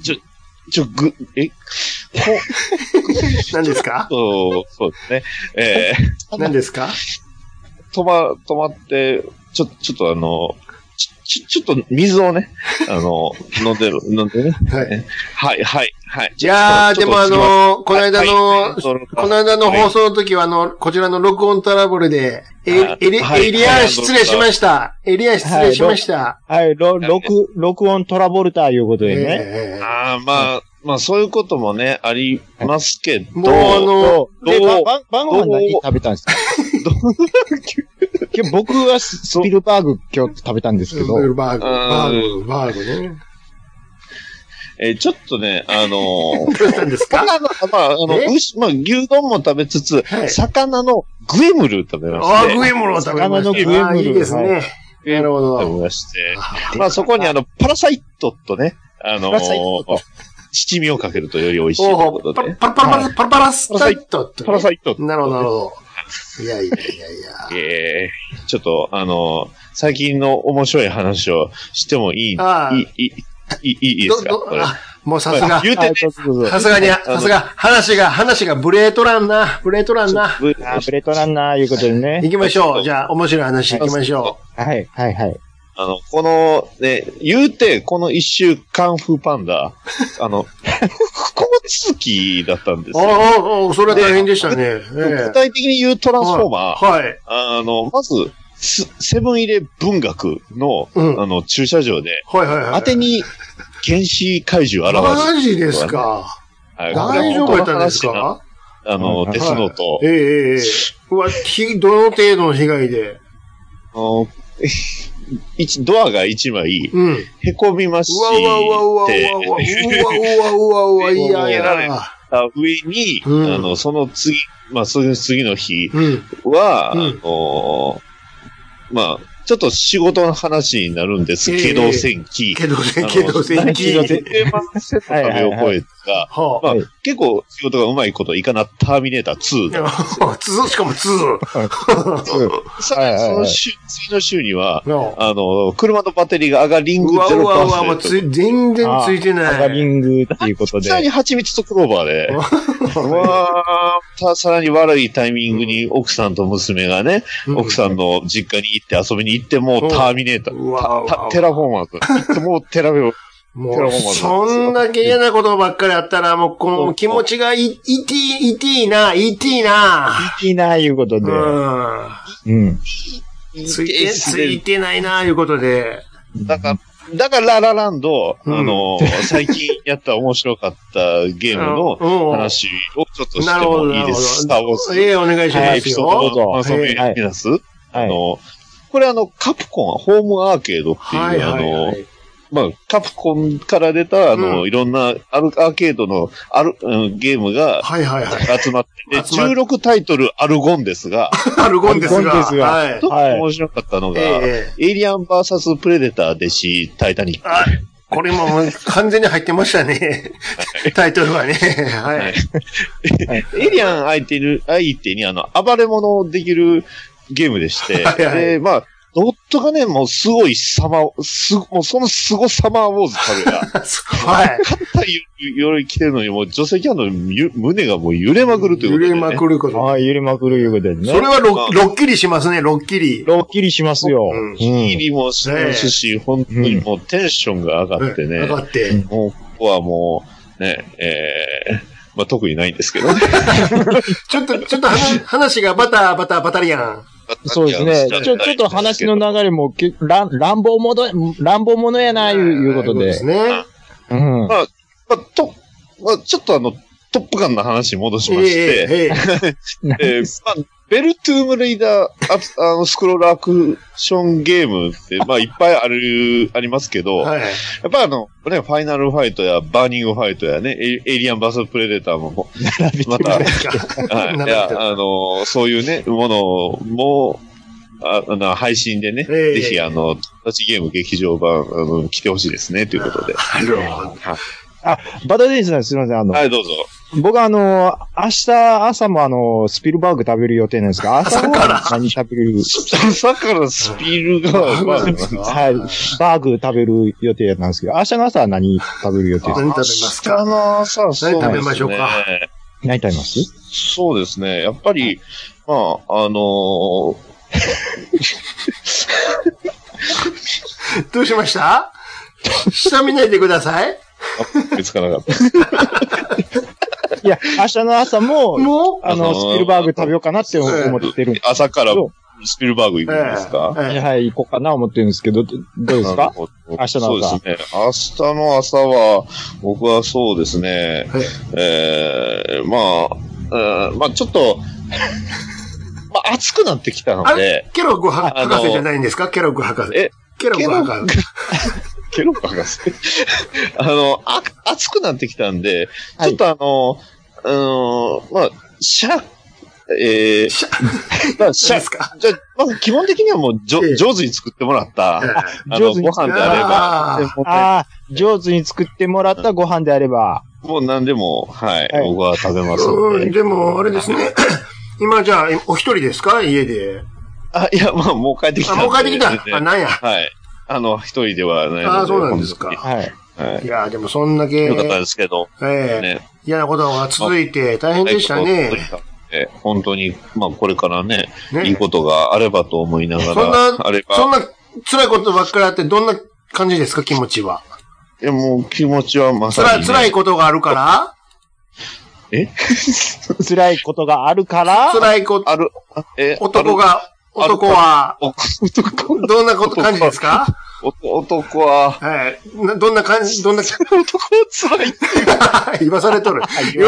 何ですか？ そうですね。 何ですか？ 止まって、ちょっと水をね、飲んでね。はい。 いやでもこの間の放送の時はこちらの録音トラブルで、エリアン失礼しました。 はい、録音トラボルターいうことでね。 そういうこともね、ありますけど。 もう晩ご飯何食べたんですか？僕はスピルバーグ今日食べたんですけど。 スピルバーグね。 ちょっとね、 どうしたんですか？ 牛丼も食べつつ、魚のグエムル食べました。 グエムルを食べました。魚のグエムル。いいですね。なるほど。 食べまして。そこにパラサイトとね、七味をかけるとより美味しいということで。 パラサイト。 パラサイト。 なるほど。いや。 ちょっと、最近の面白い話をしてもいいですか？ もうさすが。話がブレートランナー。 ブレートランナーいうことでね。 行きましょう。じゃあ、面白い話行きましょう。はい。 この、ね、言うて、この一週カンフーパンダ、不幸続きだったんですよ。 それは大変でしたね。 具体的に言うトランスフォーマー。まず、セブンイレ文学の、駐車場で、当てに原始怪獣現れる。 マジですか？大丈夫だったんですか？ デスノート。 どの程度の被害で？ ドアが一枚、へこみまして、 うわ、いや。 た上に、その次の日は、ちょっと仕事の話になるんですけど、戦記。 けど戦記。 テーマセット食べ覚えが、結構仕事がうまいこといかなターミネーター2。 しかも2。 その次の週には、車のバッテリーが上がリング 0%。 全然ついてない。 上がリングっていうことで。 さらに蜂蜜とクローバーで、さらに悪いタイミングに奥さんと娘がね、奥さんの実家に行って遊びに行ってもターミネーター、テラフォーマーズ。行ってもテラフォーマーズ。 もう、そんだけ嫌なことばっかりあったら、もう、この気持ちがいていな、 いうことで。 ついてないな、いうことで。 だからララランド、最近やった面白かったゲームの話をちょっとしてもいいです。スターウォーズ。 お願いしますよ。 エピソードのまとめます。これカプコンホームアーケードっていう、カプコンから出た、いろんなアーケードのゲームが集まって、16タイトルアルゴンですが、 特に面白かったのが、エイリアン VS プレデター弟子タイタニック。 これも完全に入ってましたね。タイトルはね。 エイリアン相手に暴れ物できるゲームでして、で、ドットがね、もうすごいもうそのすごサマーウォーズたるや。勝った鎧着てるのに、もう女性キャンの胸がもう揺れまくるということで、ね。 揺れまくること。 揺れまくるいうことでね。 それはロッキリしますね、ロッキリ。 ロッキリしますよ。 ロッキリもしますし、本当にもうテンションが上がってね。 上がって。 もう、ここはもう、ね、特にないんですけどね。 ちょっと話がバタリアン。 そうですね。ちょっと話の流れも、乱暴者やな、いうことで。 そうですね。 ちょっとトップガンの話に戻しまして、ベルトゥームレイダー、スクロールアクションゲームって、いっぱいありますけど、やっぱファイナルファイトやバーニングファイトやね、エイリアンバスプレデターも、また、そういうね、ものも、配信でね、ぜひ、立ちゲーム劇場版、来てほしいですね、ということで。 バタデイズさんすみません、 はい、どうぞ。 僕明日朝もスピルバーグ食べる予定なんですが、朝から何食べる朝からスピルバーグはい、バーグ食べる予定なんですけど、明日の朝は何食べる予定ですか？ 何食べますか？ 明日の朝はそうですね。 何食べましょうか？ 何食べます？ そうですね。やっぱり、 どうしました？下見ないでください。 見つからなかった。 いや、明日の朝も、スピルバーグ食べようかなって思ってるんです。 朝からスピルバーグ行くんですか？ はい、行こうかな思ってるんですけど、どうですか？明日の朝。 そうですね。明日の朝は、僕はそうですね、ちょっと、暑くなってきたので。 ケロッグ博士じゃないんですか？ケロッグ博士。ケロッグ博士。 ケロッグ博士。暑くなってきたんで、ちょっとですか？じゃあ、まず基本的にはもう上手に作ってもらった、ご飯であれば。 上手に作ってもらったご飯であれば。 もう何でも、はい、僕は食べますので。 でも、あれですね。今じゃあ、お一人ですか？家で。 いや、もう帰ってきた。 もう帰ってきた。なんや。 はい。一人ではないので。 そうなんですか。はい。いや、でもそんだけ。 よかったですけど。 嫌なことが続いて大変でしたね。 本当に、これからね、いいことがあればと思いながら。 そんな辛いことばっかりあって、どんな感じですか、気持ちは。 いや、もう気持ちはまさに。 辛いことがあるから辛いことがあるから辛いこと。男は、どんな感じですか？ 男は、 はい。どんな感じ、男は辛いって言わされとる。で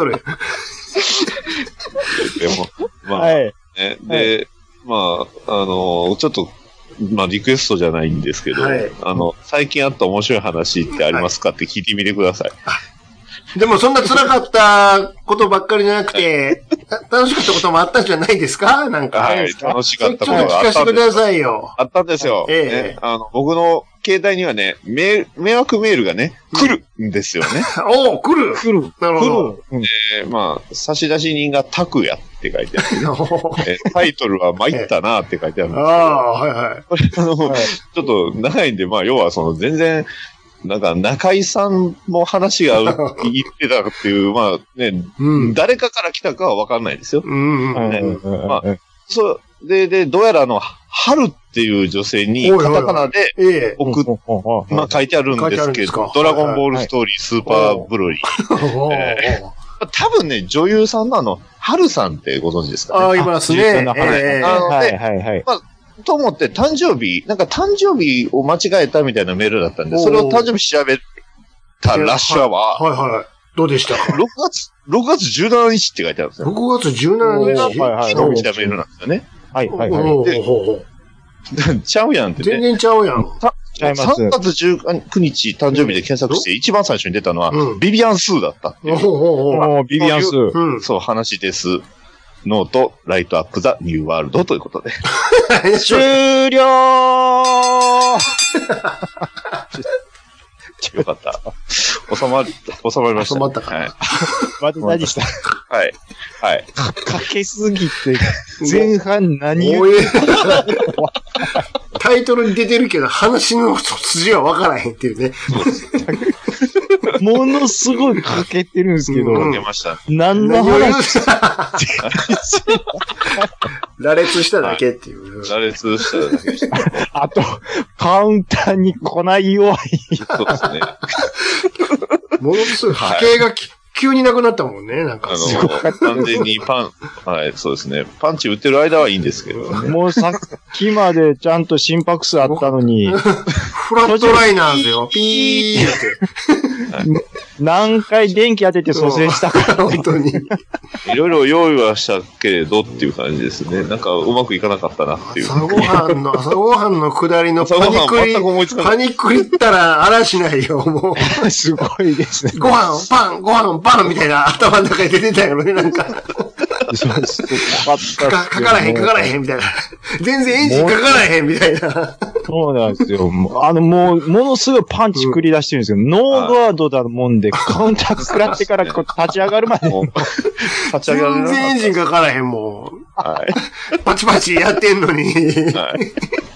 も、はい。で、ちょっと、リクエストじゃないんですけど、最近あった面白い話ってありますかって聞いてみてください。 でもそんな辛かったことばっかりじゃなくて、楽しかったこともあったんじゃないですかなんか。 はい、楽しかったことがあったんです。 聞かせてくださいよ。 あったんですよ。僕の携帯にはね、迷惑メールがね、来るんですよね。 おお、来る。 なるほど。 まあ、差出人が拓也って書いてある。タイトルは参ったなって書いてあるんですけど。 はいはい。 これちょっと長いんで、まあ、要は全然、なんか、中井さんも話が言ってたっていう、まあね、誰かから来たかはわかんないですよ。まあ、で、どうやら春っていう女性にカタカナでまあ書いてあるんですけど、ドラゴンボールストーリースーパーブロリー。多分ね、女優さんの春さんってご存知ですかね。 あ、いますね。 と思って誕生日を間違えたみたいなメールだったんで、それを誕生日調べたラッシュアワー。 はいはい。どうでしたか ?6 月17日って書いてあるんですよ。 6月17日昨日来たメールなんですよね。 はいはいはい。 ちゃうやんってね。 全然ちゃうやん。 3月19日誕生日で検索して一番最初に出たのは、ビビアンスーだったっていう。 ビビアンスー。 そう、話です。ノート、ライトアップザニューワールドということで。 終了よかった。収まりました。 収まったかな。 はい。 まず何でしたはい。はい。 かけすぎて、前半何をタイトルに出てるけど、話の筋は分からへんっていうね。 ものすごいかけてるんですけど。 かけました。 何の話羅列しただけっていう。 羅列しただけ。 あと、カウンターに来ない弱い。 そうですね。 ものすごい波形が急になくなったもんね、なんか。 完全にはい、そうですね。パンチ打ってる間はいいんですけど、ね。 もうさっきまでちゃんと心拍数あったのに。 フラットライナーですよ。ピーって。 何回電気当てて蘇生したか。 本当に。 いろいろ用意はしたけれどっていう感じですね。なんかうまくいかなかったなっていう。 朝ごはんの下りのパニックりったらあらしないよ、もう。すごいですね。 ご飯、パンみたいな頭の中に出てたよね、なんか。 そうです。 かからへんみたいな。全然エンジンかからへんみたいな。 そうなんですよ。もう、ものすごいパンチ繰り出してるんですけど、ノーガードだもんで、カウンター食らってから立ち上がるまで。 全然エンジンかからへんもん。はい。パチパチやってんのに。はい。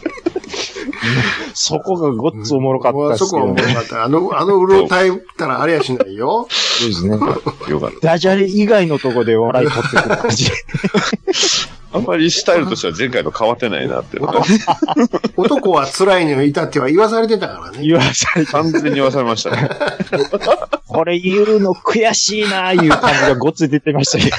そこがごっつおもろかったですけど、ね。 そこはおもろかった。うろたえたらあれやしないよ。 そうですね。 よかった。 ダジャレ以外のとこで笑い取ってくる感じ。 あんまりスタイルとしては前回と変わってないなって。 男は辛いのにいたっては言わされてたからね。 言わされて完全に言わされましたね。 これ言うの悔しいなーいう感じがごっつ出てましたけど。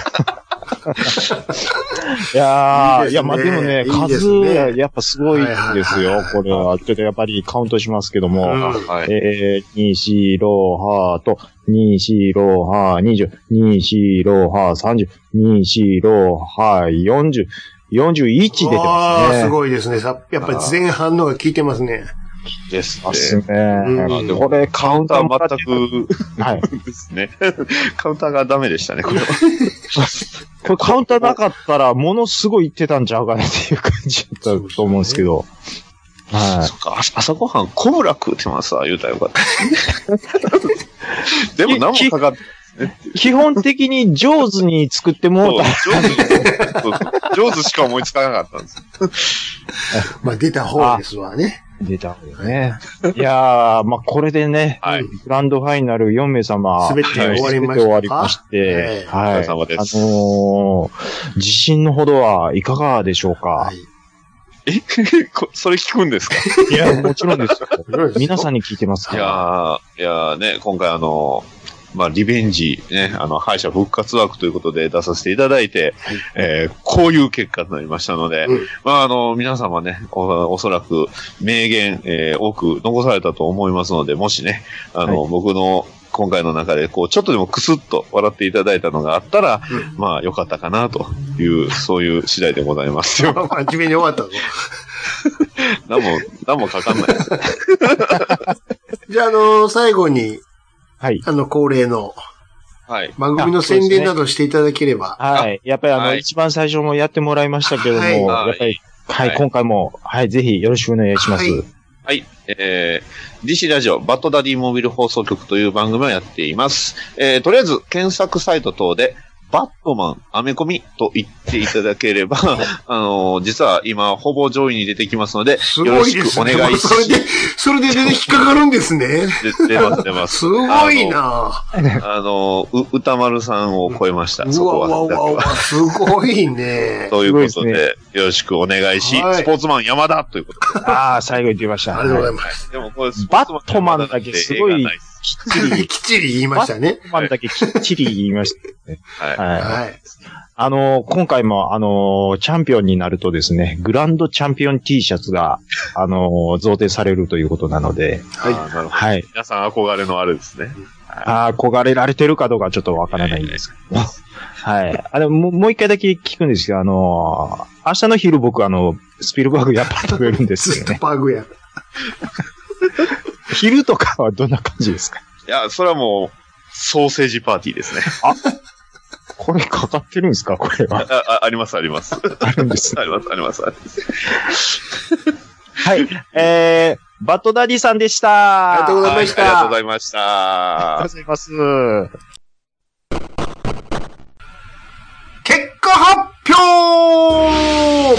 いやー、いや、まあ、でもね、数、やっぱすごいですよ。これは、ちょっとやっぱりカウントしますけども、2、4、6、8と、2、4、6、8、20、2、4、6、8、30、2、4、6、8、40、41出てますね。 すごいですね。やっぱり前半のが効いてますね。 ですね。これカウンター全く、はい。ですね。カウンターがダメでしたね、これは。 これカウンターなかったら、ものすごい言ってたんちゃうかなっていう感じだったと思うんですけど。 はい。そっか、朝ごはんコブラ食うてますわ、言うたらよかった。でも何もかかって、 基本的に上手に作ってもうた。 上手しか思いつかなかったんです。 まあ出た方ですわね。 出た方ね。いやー、まあこれでね、グランドファイナル4名様。 すべて終わりまして。 はい。自信のほどはいかがでしょうか？ それ聞くんですか？ いや、もちろんですよ。皆さんに聞いてますから。 いやね、今回まあ、リベンジ、ね、敗者復活枠ということで出させていただいて、こういう結果となりましたので、まあ、皆様ね、おそらく名言、多く残されたと思いますので、もしね、僕の今回の中で、ちょっとでもクスッと笑っていただいたのがあったら、まあ、良かったかな、という、そういう次第でございますよ。 真面目に終わったぞ。 何もかかんないです。 じゃあ、最後に、 はい。 恒例の、 はい。番組の宣伝などしていただければ。 はい。やっぱり一番最初もやってもらいましたけども、やっぱり、はい、今回も、はい、ぜひよろしくお願いします。 はい。DC ラジオ、バッドダディモービル放送局という番組をやっています。とりあえず、検索サイト等で、バットマン、アメコミと言っていただければ、実は今、ほぼ上位に出てきますので、よろしくお願いします。 それで引っかかるんですね。 出ます。 すごいな歌丸さんを超えました。そこは。 すごいね。 ということで、よろしくお願いし、スポーツマン山田ということで。 最後言ってました。 ありがとうございます。 でもこれ、 バットマンだけすごい、 きっちり言いましたね。 バットマンだけきっちり言いましたね。はい。今回も、チャンピオンになるとですね、グランドチャンピオン T シャツが、贈呈されるということなので。 はい。皆さん憧れのあるですね。 憧れられてるかどうかちょっとわからないんですけど。はい。もう一回だけ聞くんですけど、明日の昼僕スピルバーグやっぱ食べるんですよね。 スピルバーグや。 昼とかはどんな感じですか？ いや、それはもう、ソーセージパーティーですね。 これかかってるんですかこれは。 あります。あるんです。あります。 はい。バッドダディさんでした。 ありがとうございました。 ありがとうございました。 ありがとうございます。 結果発表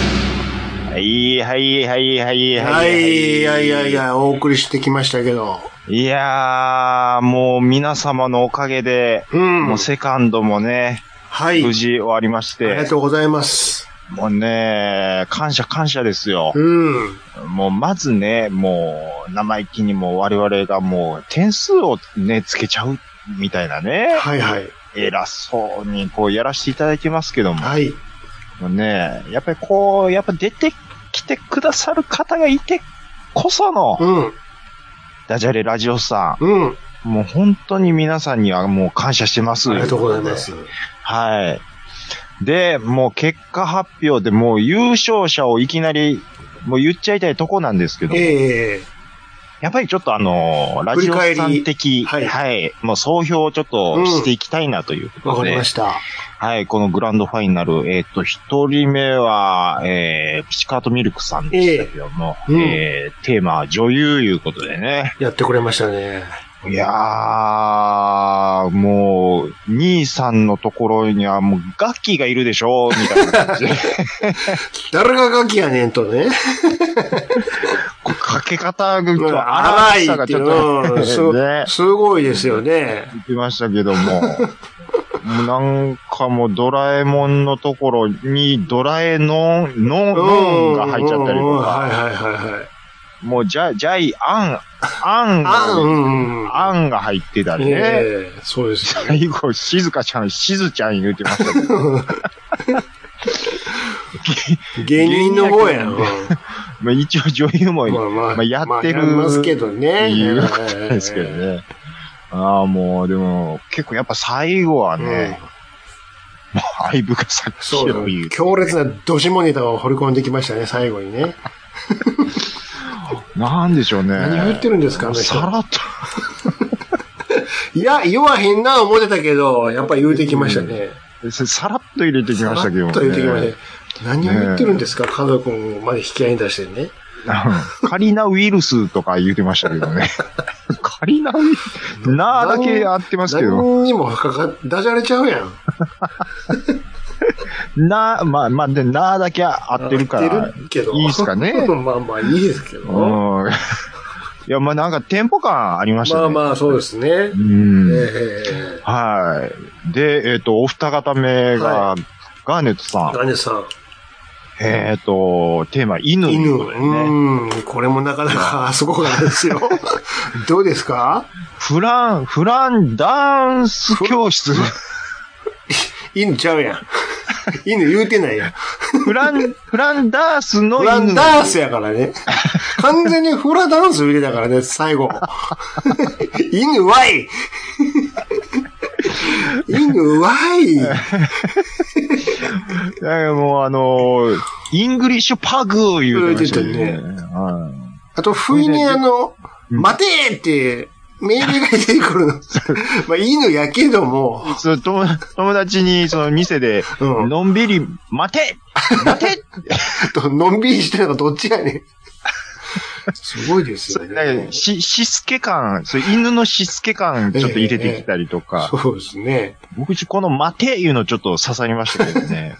お送りしてきましたけど。 いやー、もう皆様のおかげで、もうセカンドもね、無事終わりまして。 ありがとうございます。 もうね、感謝ですよ。もうまずね、もう生意気にも我々がもう点数をね、つけちゃうみたいなね。偉そうにこうやらせていただきますけども。もうね、やっぱり出てきてくださる方がいてこその、ダジャレラジオさん。もう本当に皆さんにはもう感謝してます。 ありがとうございます。 はい。で、もう結果発表でもう優勝者をいきなりもう言っちゃいたいとこなんですけど。やっぱりちょっとラジオさん的、もう総評をちょっとしていきたいなということで。 わかりました。 はい、このグランドファイナル、一人目は、ピチカートミルクさんでしたけども、テーマは女優いうことでね。 やってくれましたね。 いやー、もう、兄さんのところにはもうガッキーがいるでしょみたいな感じで。 誰がガッキーやねんとね。 かけ方が荒いさがちょっと、 すごいですよね。 言ってましたけども。なんかもうドラえもんのところにドラえのんが入っちゃったりとか。もうジャイ、アンが入ってたりね。 そうです。 最後、しずちゃん言ってましたけど。 芸人の方やん。 まあ一応女優もやってる。 ますけどね。 いうことですけどね。もう、でも、結構やっぱ最後はね、もう相部がさっきの言う。 強烈なドシモネタを掘り込んできましたね、最後にね。 なんでしょうね。 何を言ってるんですか、 さらっと。 いや、言わへんな思ってたけど、やっぱり言うてきましたね。 さらっと入れてきましたけどね。 さらっと言うてきましたね。何を言ってるんですか、家族まで引き合いに出してね。 カリナウイルスとか言うてましたけどね。カリナウイルスなーだけやってますけど。 何にもダジャレちゃうやん。 まあ、で、なーだけ合ってるから、いいですかね。 まあ、いいですけど。 いや、まあなんかテンポ感ありましたね。 まあ、そうですね。 はい。で、お二方目が、ガーネットさん。 ガーネットさん。 テーマ、犬。 これもなかなかすごかったですよ。どうですか？ フランダンス教室。 犬ちゃうやん。犬言うてないやん。 フランダースの犬。フランダースやからね。完全にフラダンス入れたからね、最後。犬ワイ犬ワイもうイングリッシュパグ言うてましたね。 あと、不意に待てーって命令が出てくるの。まあいいのやけども。 友達にその店で、のんびり、待てのんびりしてるのがどっちやねん。すごいですよね。 しつけ感、犬のしつけ感ちょっと入れてきたりとか。 そうですね。 僕この待ていうのちょっと刺さりましたけどね。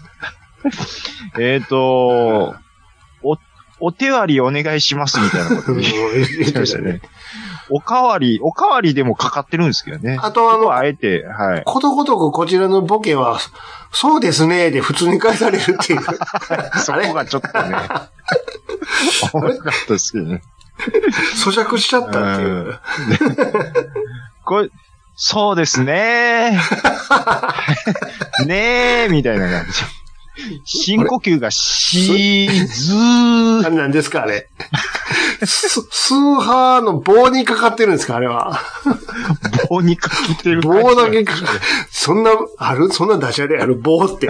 お手割りお願いしますみたいなこと言ってましたね。おかわりでもかかってるんですけどね。 あとあえて、はい。 ことごとくこちらのボケは、そうですねで普通に返されるっていう。 そこがちょっとね。面白かったですけどね。 咀嚼しちゃったっていう。 これ、そうですねねみたいな感じ。深呼吸があれ何ですかあれ。スーハーの棒にかかってるんですかあれは。 棒にかかってる。 棒だけかかる。そんなダジャレある棒って。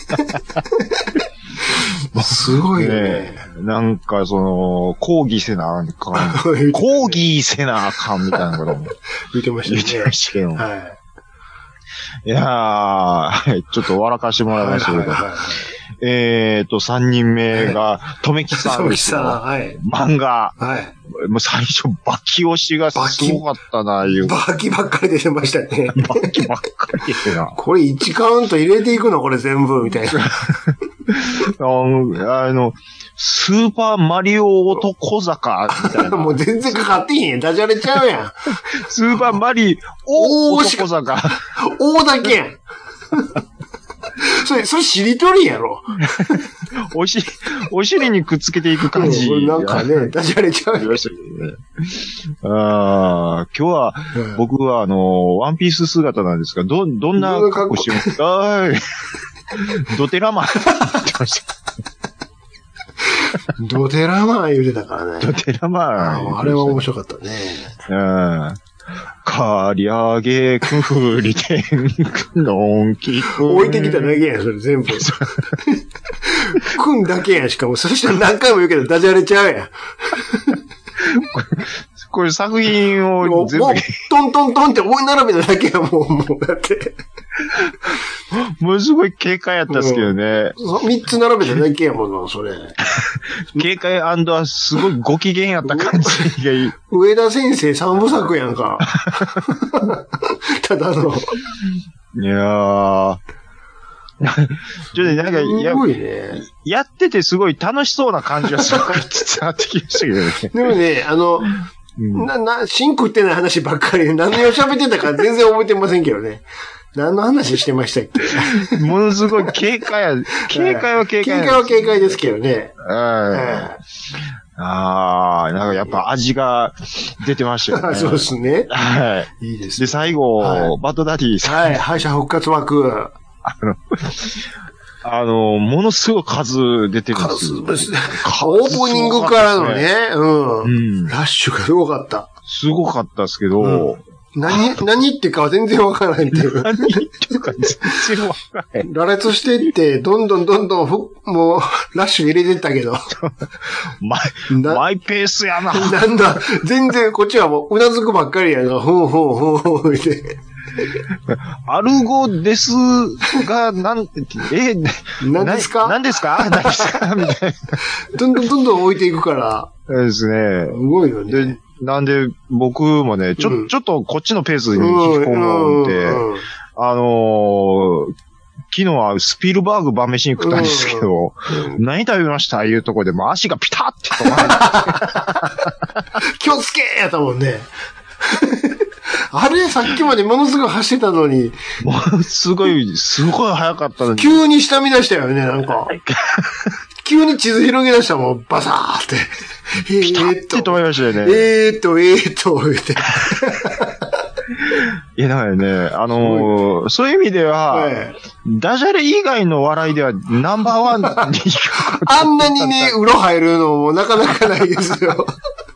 すごいね。 なんか抗議せなあかん。抗議せなあかんみたいなことも言ってましたね。 言ってましたけど。 はい。 いやー、ちょっと笑かしてもらいましたけど。3人目が、とめきさんですよ。 はい。 漫画。 はい。 もう最初、バキ押しがすごかったな、いう。 バキばっかり出てましたね。 バキばっかり出てな。 これ1カウント入れていくのこれ全部、みたいな。 スーパーマリオ男坂、みたいな。 もう全然かかってへんやん。ダジャレちゃうやん。 スーパーマリオ男坂。 O だけやん。それしりとりやろ。 お尻にくっつけていく感じ。 なんかね、ダジャレちゃうやん。 今日は、僕はワンピース姿なんですが、どんな格好してますか？はい。ドテラマンって言ってました。 ドテラマン言うてたからね。 ドテラマン。 あれは面白かったね。 かりゃげくふりてんくのんきくん。 置いてきただけやん、それ全部。くんだけやん、しかも。そしたら何回も言うけどダジャレちゃうやん。 これ作品を全部。 もう、トントントンって追い並べただけやもうだって。 ものすごい軽快やったっすけどね。 3つ並べただけやもんな、それ。 軽快&すごいご機嫌やった感じがいい。 上田先生3部作やんか。ただの。 いやー。ちょっとなんか、やっててすごい楽しそうな感じがするから伝わってきましたけどね。 でもね、シンクってない話ばっかりで何を喋ってたか全然覚えてませんけどね。何の話してましたっけ？ ものすごい軽快は軽快ですけどね。 なんかやっぱ味が出てましたよね。 そうですね。 はい。 いいですね。で、最後、バッドダディさん。 はい、敗者復活枠。 ものすごい数出てるんですよ。オープニングからのね、ラッシュがすごかった。 すごかったですけど、 何ってかは全然わからないっていう。 何ってか全然わからない。 羅列していって、どんどんもう、ラッシュ入れてったけど。 マイペースやな。 なんだ、全然こっちはもう、うなずくばっかりやな。ふんって。 アルゴですが、何ですかみたいな。 どんどん置いていくから。 そうですね。 すごいよね。 なんで、僕もね、ちょっとこっちのペースに引き込もうって、昨日はスピルバーグ晩飯に食ったんですけど、何食べましたいうところでも足がピタッて止まる。 気をつけやったもんね。あれ、さっきまでものすごい走ってたのに。 ものすごい速かったのに。 急に下見出したよね、なんか。急に地図広げ出したもん、バサーって。 ピタッて止まりましたよね。 言って。 いや、だからね、そういう意味では、ダジャレ以外の笑いではナンバーワンに。 あんなにね、うろ入るのもなかなかないですよ。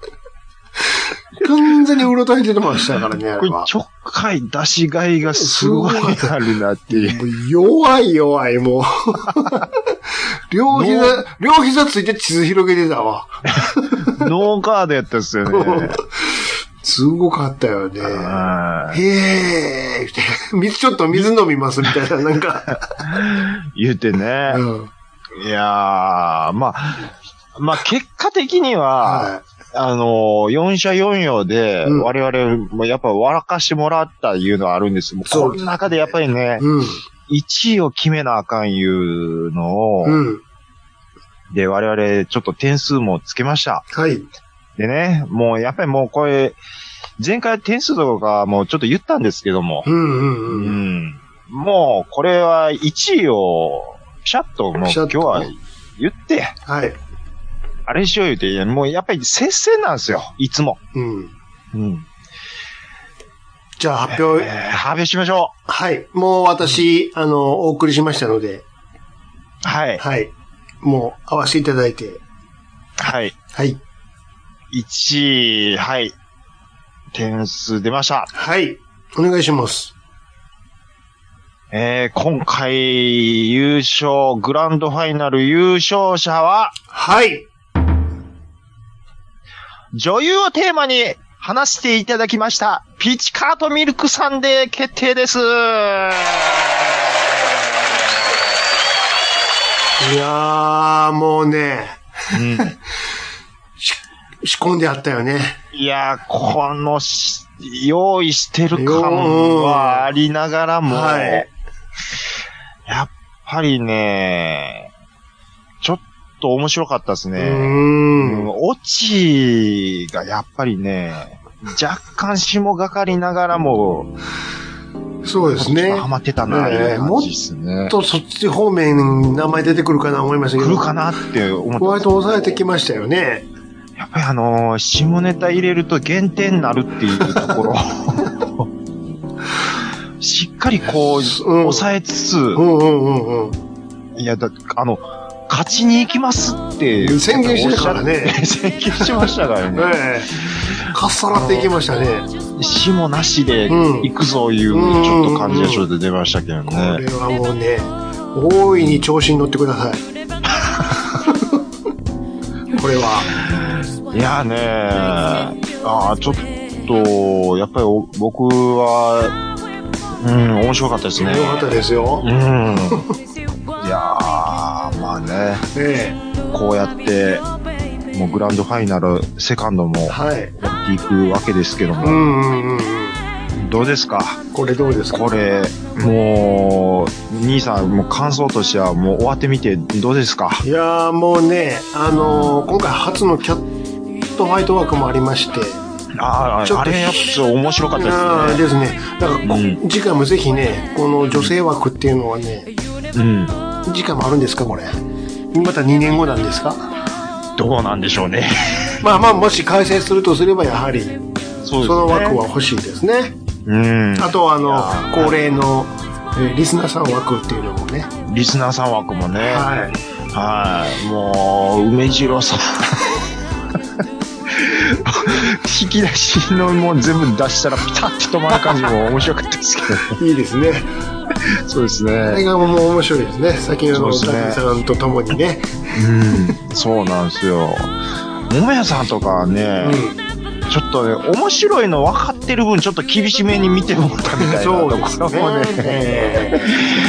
完全にうろたえてましたからね、あれは。 ちょっかい出しがいがすごいあるなっていう。 弱い、もう。両膝ついて地図広げてたわ。 ノーガードやったっすよね。 すごかったよね。へーちょっと水飲みますみたいな、なんか。 言うてね。いやー、まあ、結果的には、4社4用で、我々もやっぱ笑かしてもらったいうのはあるんですよ。その中でやっぱりね、1位を決めなあかんいうのを、で、我々ちょっと点数もつけました。 はい。 でね、もうやっぱりもうこれ、前回点数とかもちょっと言ったんですけども、もうこれは1位をピシャッともう今日は言って、 はい。 あれしよう言うて、もうやっぱり接戦なんですよ、いつも。 じゃあ発表しましょう。はい。もう私、お送りしましたので。 はい。 はい。もう合わせていただいて。 はい。 はい。 1位、はい。点数出ました。 はい。お願いします。 今回優勝、グランドファイナル優勝者は、 はい。 女優をテーマに話していただきました、ピチカートミルクさんで決定です。いやー、もうね、仕込んであったよね。 いやー、この用意してる感はありながらも、はい、やっぱりね、ちょっと面白かったですね。オチがやっぱりね、若干霜がかりながらも、 そうですね。 ハマってたな、 もっとそっち方面に名前出てくるかな思いましたけど。 来るかなって思った。 割と抑えてきましたよね。 やっぱり下ネタ入れると減点になるっていうところ。しっかりこう、抑えつつ、いや、勝ちに行きますって宣言してたからね。 宣言しましたからね。 かっさらっていきましたね。 死もなしで行くぞいう、ちょっと感じがちょっと出ましたけどね。これはもうね、大いに調子に乗ってください。これは。 いやね、ちょっと、やっぱり僕は、面白かったですね。 面白かったですよ。 いやー、まあね、こうやって、もうグランドファイナル、セカンドも、やっていくわけですけども、どうですか？ これどうですか？ これ、もう、兄さん、もう感想としては、もう終わってみてどうですか？ いやー、もうね、今回初のキャットファイト枠もありまして、 あれやっぱ面白かったですね。 ですね。だから、次回もぜひね、この女性枠っていうのはね、次回もあるんですか、これ。また2年後なんですか？ どうなんでしょうね。 まあ、もし開催するとすれば、やはり、その枠は欲しいですね。あとは、恒例の、リスナーさん枠っていうのもね。 リスナーさん枠もね。はい。もう、梅次郎さん。引き出しのもう全部出したらピタッと止まる感じも面白かったですけど。 いいですね。 そうですね。 映画ももう面白いですね。先ほどのダディさんと共にね。 そうなんですよ。桃屋さんとかはね、ちょっとね、面白いの分かってる分、ちょっと厳しめに見てもらったみたいなところもね。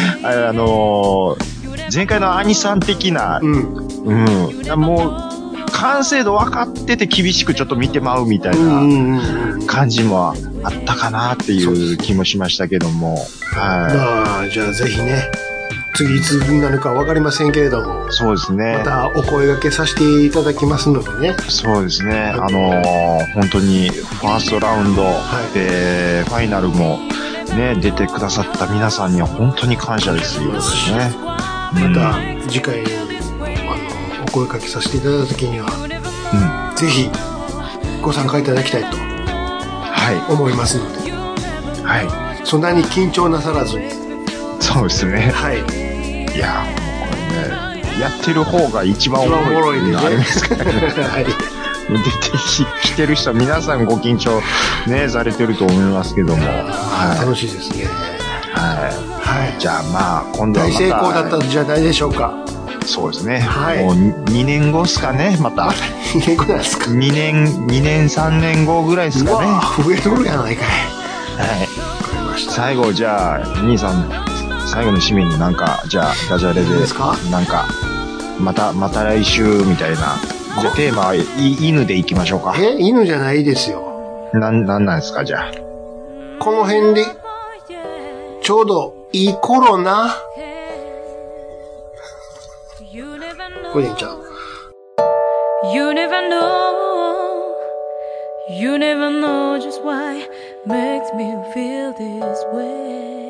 前回の兄さん的な、もう、完成度分かってて厳しくちょっと見てまうみたいな感じもあったかなっていう気もしましたけども。 まあ、じゃあぜひね、次いつになるか分かりませんけれども。 そうですね。 またお声掛けさせていただきますのでね。 そうですね。本当にファーストラウンドで、ファイナルもね、出てくださった皆さんには本当に感謝ですよね。 また次回、お声掛けさせていただいたときには、ぜひご参加いただきたいと思いますので、そんなに緊張なさらずに。 そうですね。いや、これね、やってる方が一番おもろいっていうのありますからね。出てきてる人は皆さんご緊張ね、されてると思いますけども。 楽しいですね。 じゃあまあ、今度はまた。 大成功だったんじゃないでしょうか。 そうですね。はい。もう2年後っすかね、また。 2年後なんですか ?2 年、3年後ぐらいですかね。 増えとるやないかい。 はい。わかりました。最後、じゃあ、兄さん、最後の締めになんか、じゃあ、ダジャレで、なんか、また来週みたいな。じゃあ、テーマは犬でいきましょうか。 犬じゃないですよ。 なんですか、じゃあ。 この辺で、ちょうどいい頃な。これでいいんちゃう？ You never know just why makes me feel this way.